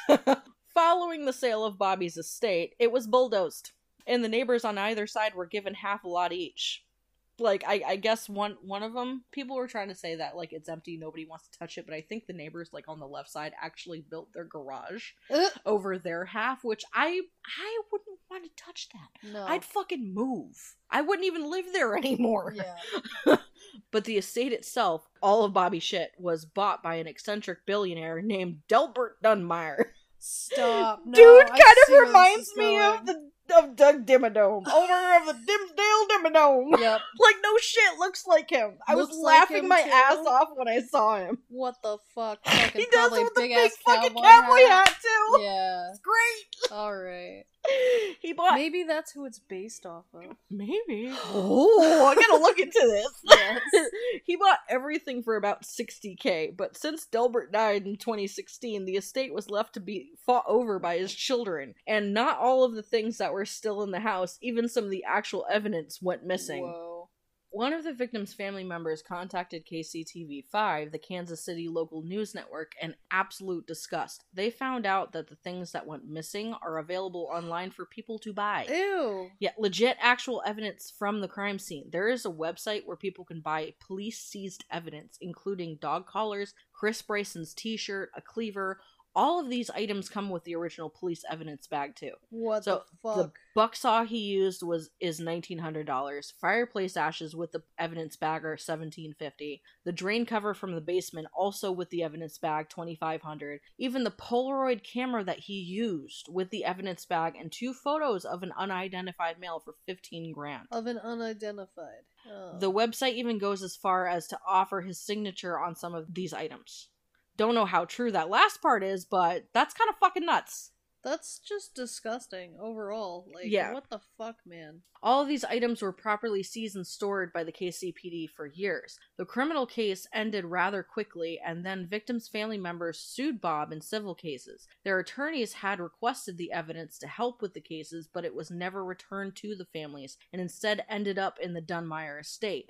Following the sale of Bobby's estate, it was bulldozed, and the neighbors on either side were given half a lot each. Like, I guess one of them, people were trying to say that, like, it's empty, nobody wants to touch it, but I think the neighbors, like, on the left side actually built their garage over their half, which I wouldn't want to touch that. No. I'd fucking move. I wouldn't even live there anymore. Yeah. But the estate itself, all of Bobby's shit, was bought by an eccentric billionaire named Delbert Dunmire. Stop. No, Dude kind of reminds me of Doug Dimmadome. Owner of the Dimsdale Dimmadome. Yep. Like, no shit, looks like him. I was Looks like laughing him my too. ass off when I saw him. What the fuck? Fucking He does probably it with the big big ass fucking cowboy cowboy hat. hat, too. Yeah. It's great. Alright. He bought... Maybe that's who it's based off of. Maybe. Oh, I gotta look into this. Yes. He bought everything for about $60,000, but since Delbert died in 2016, the estate was left to be fought over by his children, and not all of the things that were still in the house, even some of the actual evidence, went missing. Whoa. One of the victim's family members contacted KCTV5, the Kansas City local news network, in absolute disgust. They found out that the things that went missing are available online for people to buy. Ew. Yeah, legit actual evidence from the crime scene. There is a website where people can buy police-seized evidence, including dog collars, Chris Bryson's t-shirt, a cleaver. All of these items come with the original police evidence bag, too. What So the fuck? the bucksaw he used is $1,900. Fireplace ashes with the evidence bag are $1,750. The drain cover from the basement, also with the evidence bag, $2,500. Even the Polaroid camera that he used with the evidence bag and 2 photos of an unidentified male for $15,000. Of an unidentified. Oh. The website even goes as far as to offer his signature on some of these items. Don't know how true that last part is, but that's kind of fucking nuts. That's just disgusting overall. Like, Yeah. what the fuck, man? All of these items were properly seized and stored by the KCPD for years. The criminal case ended rather quickly, and then victims' family members sued Bob in civil cases. Their attorneys had requested the evidence to help with the cases, but it was never returned to the families, and instead ended up in the Dunmire estate.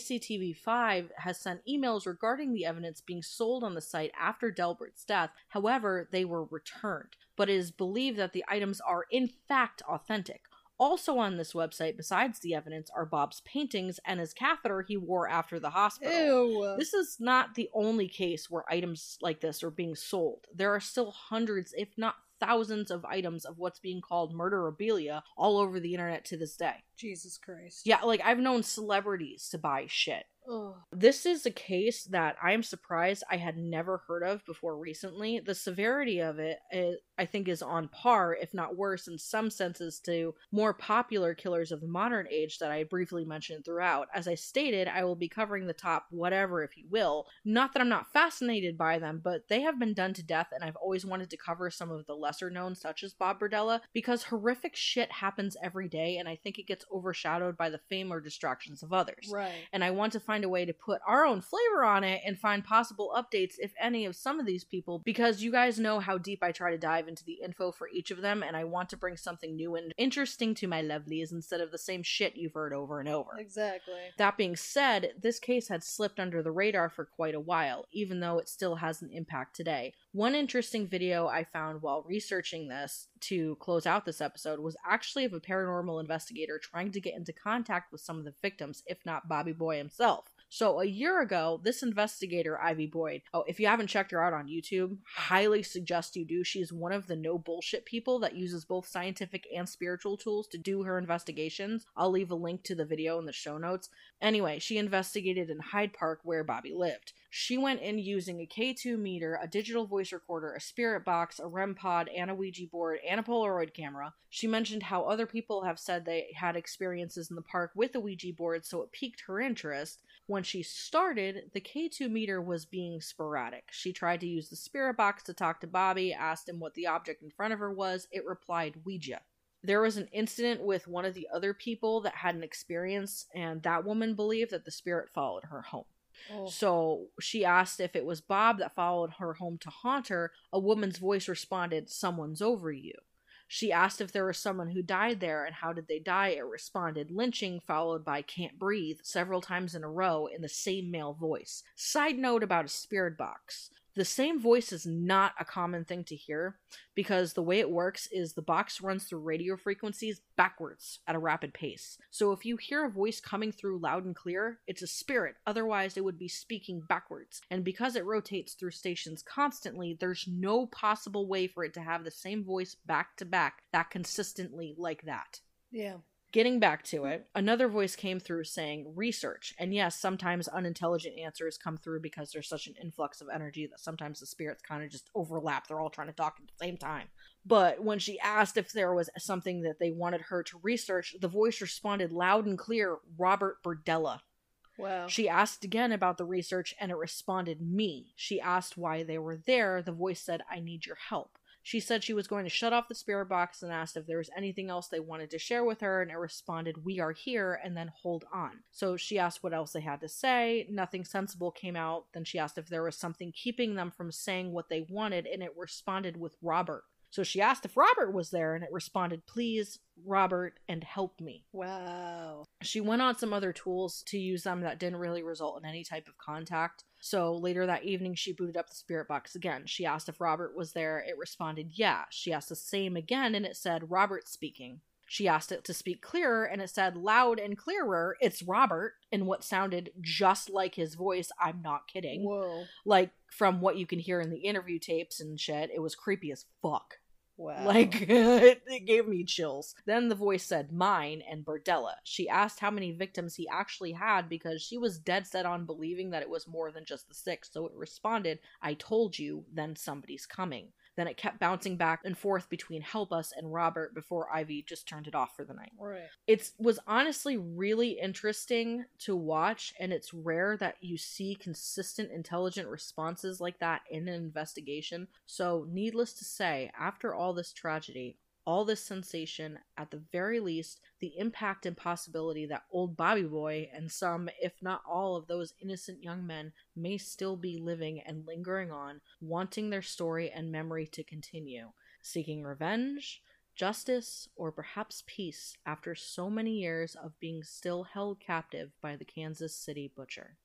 KCTV5 has sent emails regarding the evidence being sold on the site after Delbert's death. However, they were returned, but it is believed that the items are in fact authentic. Also on this website, besides the evidence, are Bob's paintings and his catheter he wore after the hospital. Ew. This is not the only case where items like this are being sold. There are still hundreds, if not thousands, of items of what's being called murderabilia all over the internet to this day. Jesus Christ. Yeah, like, I've known celebrities to buy shit. Ugh. This is a case that I'm surprised I had never heard of before recently. The severity of it, I think, is on par, if not worse, in some senses to more popular killers of the modern age that I briefly mentioned throughout. As I stated, I will be covering the top whatever, if you will. Not that I'm not fascinated by them, but they have been done to death, and I've always wanted to cover some of the lesser known, such as Bob Berdella, because horrific shit happens every day, and I think it gets overshadowed by the fame or distractions of others. Right. And I want to find a way to put our own flavor on it and find possible updates, if any, of some of these people, because you guys know how deep I try to dive into the info for each of them, and I want to bring something new and interesting to my lovelies instead of the same shit you've heard over and over. Exactly. That being said, this case had slipped under the radar for quite a while, even though it still has an impact today. One interesting video I found while researching this to close out this episode was actually of a paranormal investigator trying to get into contact with some of the victims, if not Bobby Boy himself. So a year ago, this investigator, Ivy Boyd, if you haven't checked her out on YouTube, highly suggest you do. She's one of the no bullshit people that uses both scientific and spiritual tools to do her investigations. I'll leave a link to the video in the show notes. Anyway, she investigated in Hyde Park where Bobby lived. She went in using a K2 meter, a digital voice recorder, a spirit box, a REM pod, and a Ouija board, and a Polaroid camera. She mentioned how other people have said they had experiences in the park with a Ouija board, so it piqued her interest. When she started, the K2 meter was being sporadic. She tried to use the spirit box to talk to Bobby, asked him what the object in front of her was. It replied Ouija. There was an incident with one of the other people that had an experience, and that woman believed that the spirit followed her home. Oh. So she asked if it was Bob that followed her home to haunt her. A woman's voice responded, "Someone's over you." She asked if there was someone who died there and how did they die. It responded, "Lynching," followed by "can't breathe," several times in a row in the same male voice. Side note about a spirit box. The same voice is not a common thing to hear because the way it works is the box runs through radio frequencies backwards at a rapid pace. So if you hear a voice coming through loud and clear, it's a spirit. Otherwise, it would be speaking backwards. And because it rotates through stations constantly, there's no possible way for it to have the same voice back to back that consistently like that. Yeah. Getting back to it, another voice came through saying research. And yes, sometimes unintelligent answers come through because there's such an influx of energy that sometimes the spirits kind of just overlap. They're all trying to talk at the same time. But when she asked if there was something that they wanted her to research, the voice responded loud and clear, "Robert Berdella." Wow. She asked again about the research and it responded, "Me." She asked why they were there. The voice said, "I need your help." She said she was going to shut off the spirit box and asked if there was anything else they wanted to share with her, and it responded, "We are here," and then "hold on." So she asked what else they had to say. Nothing sensible came out. Then she asked if there was something keeping them from saying what they wanted, and it responded with Robert. So she asked if Robert was there, and it responded, "Please, Robert, and help me." Wow. She went on some other tools to use them that didn't really result in any type of contact. So later that evening, she booted up the spirit box again. She asked if Robert was there. It responded, "Yeah." She asked the same again, and it said, "Robert speaking." She asked it to speak clearer, and it said, "Loud and clearer, it's Robert," in what sounded just like his voice. I'm not kidding. Whoa. Like, from what you can hear in the interview tapes and shit, it was creepy as fuck. Wow. Like, it gave me chills. Then the voice said "mine" and Berdella. She asked how many victims he actually had because she was dead set on believing that it was more than just the 6. So it responded, "I told you, then somebody's coming." Then it kept bouncing back and forth between "help us" and Robert before Ivy just turned it off for the night. Right. It was honestly really interesting to watch, and it's rare that you see consistent, intelligent responses like that in an investigation. So, needless to say, after all this tragedy, all this sensation, at the very least, the impact and possibility that old Bobby Boy and some, if not all, of those innocent young men may still be living and lingering on, wanting their story and memory to continue, seeking revenge, justice, or perhaps peace after so many years of being still held captive by the Kansas City Butcher.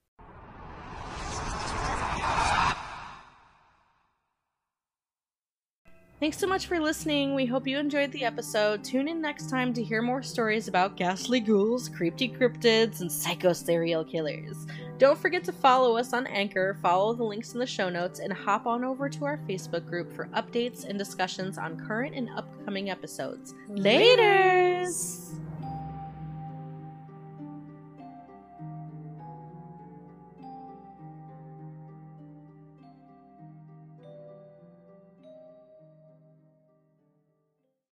Thanks so much for listening. We hope you enjoyed the episode. Tune in next time to hear more stories about ghastly ghouls, creepy cryptids, and psycho serial killers. Don't forget to follow us on Anchor, follow the links in the show notes, and hop on over to our Facebook group for updates and discussions on current and upcoming episodes. Laters!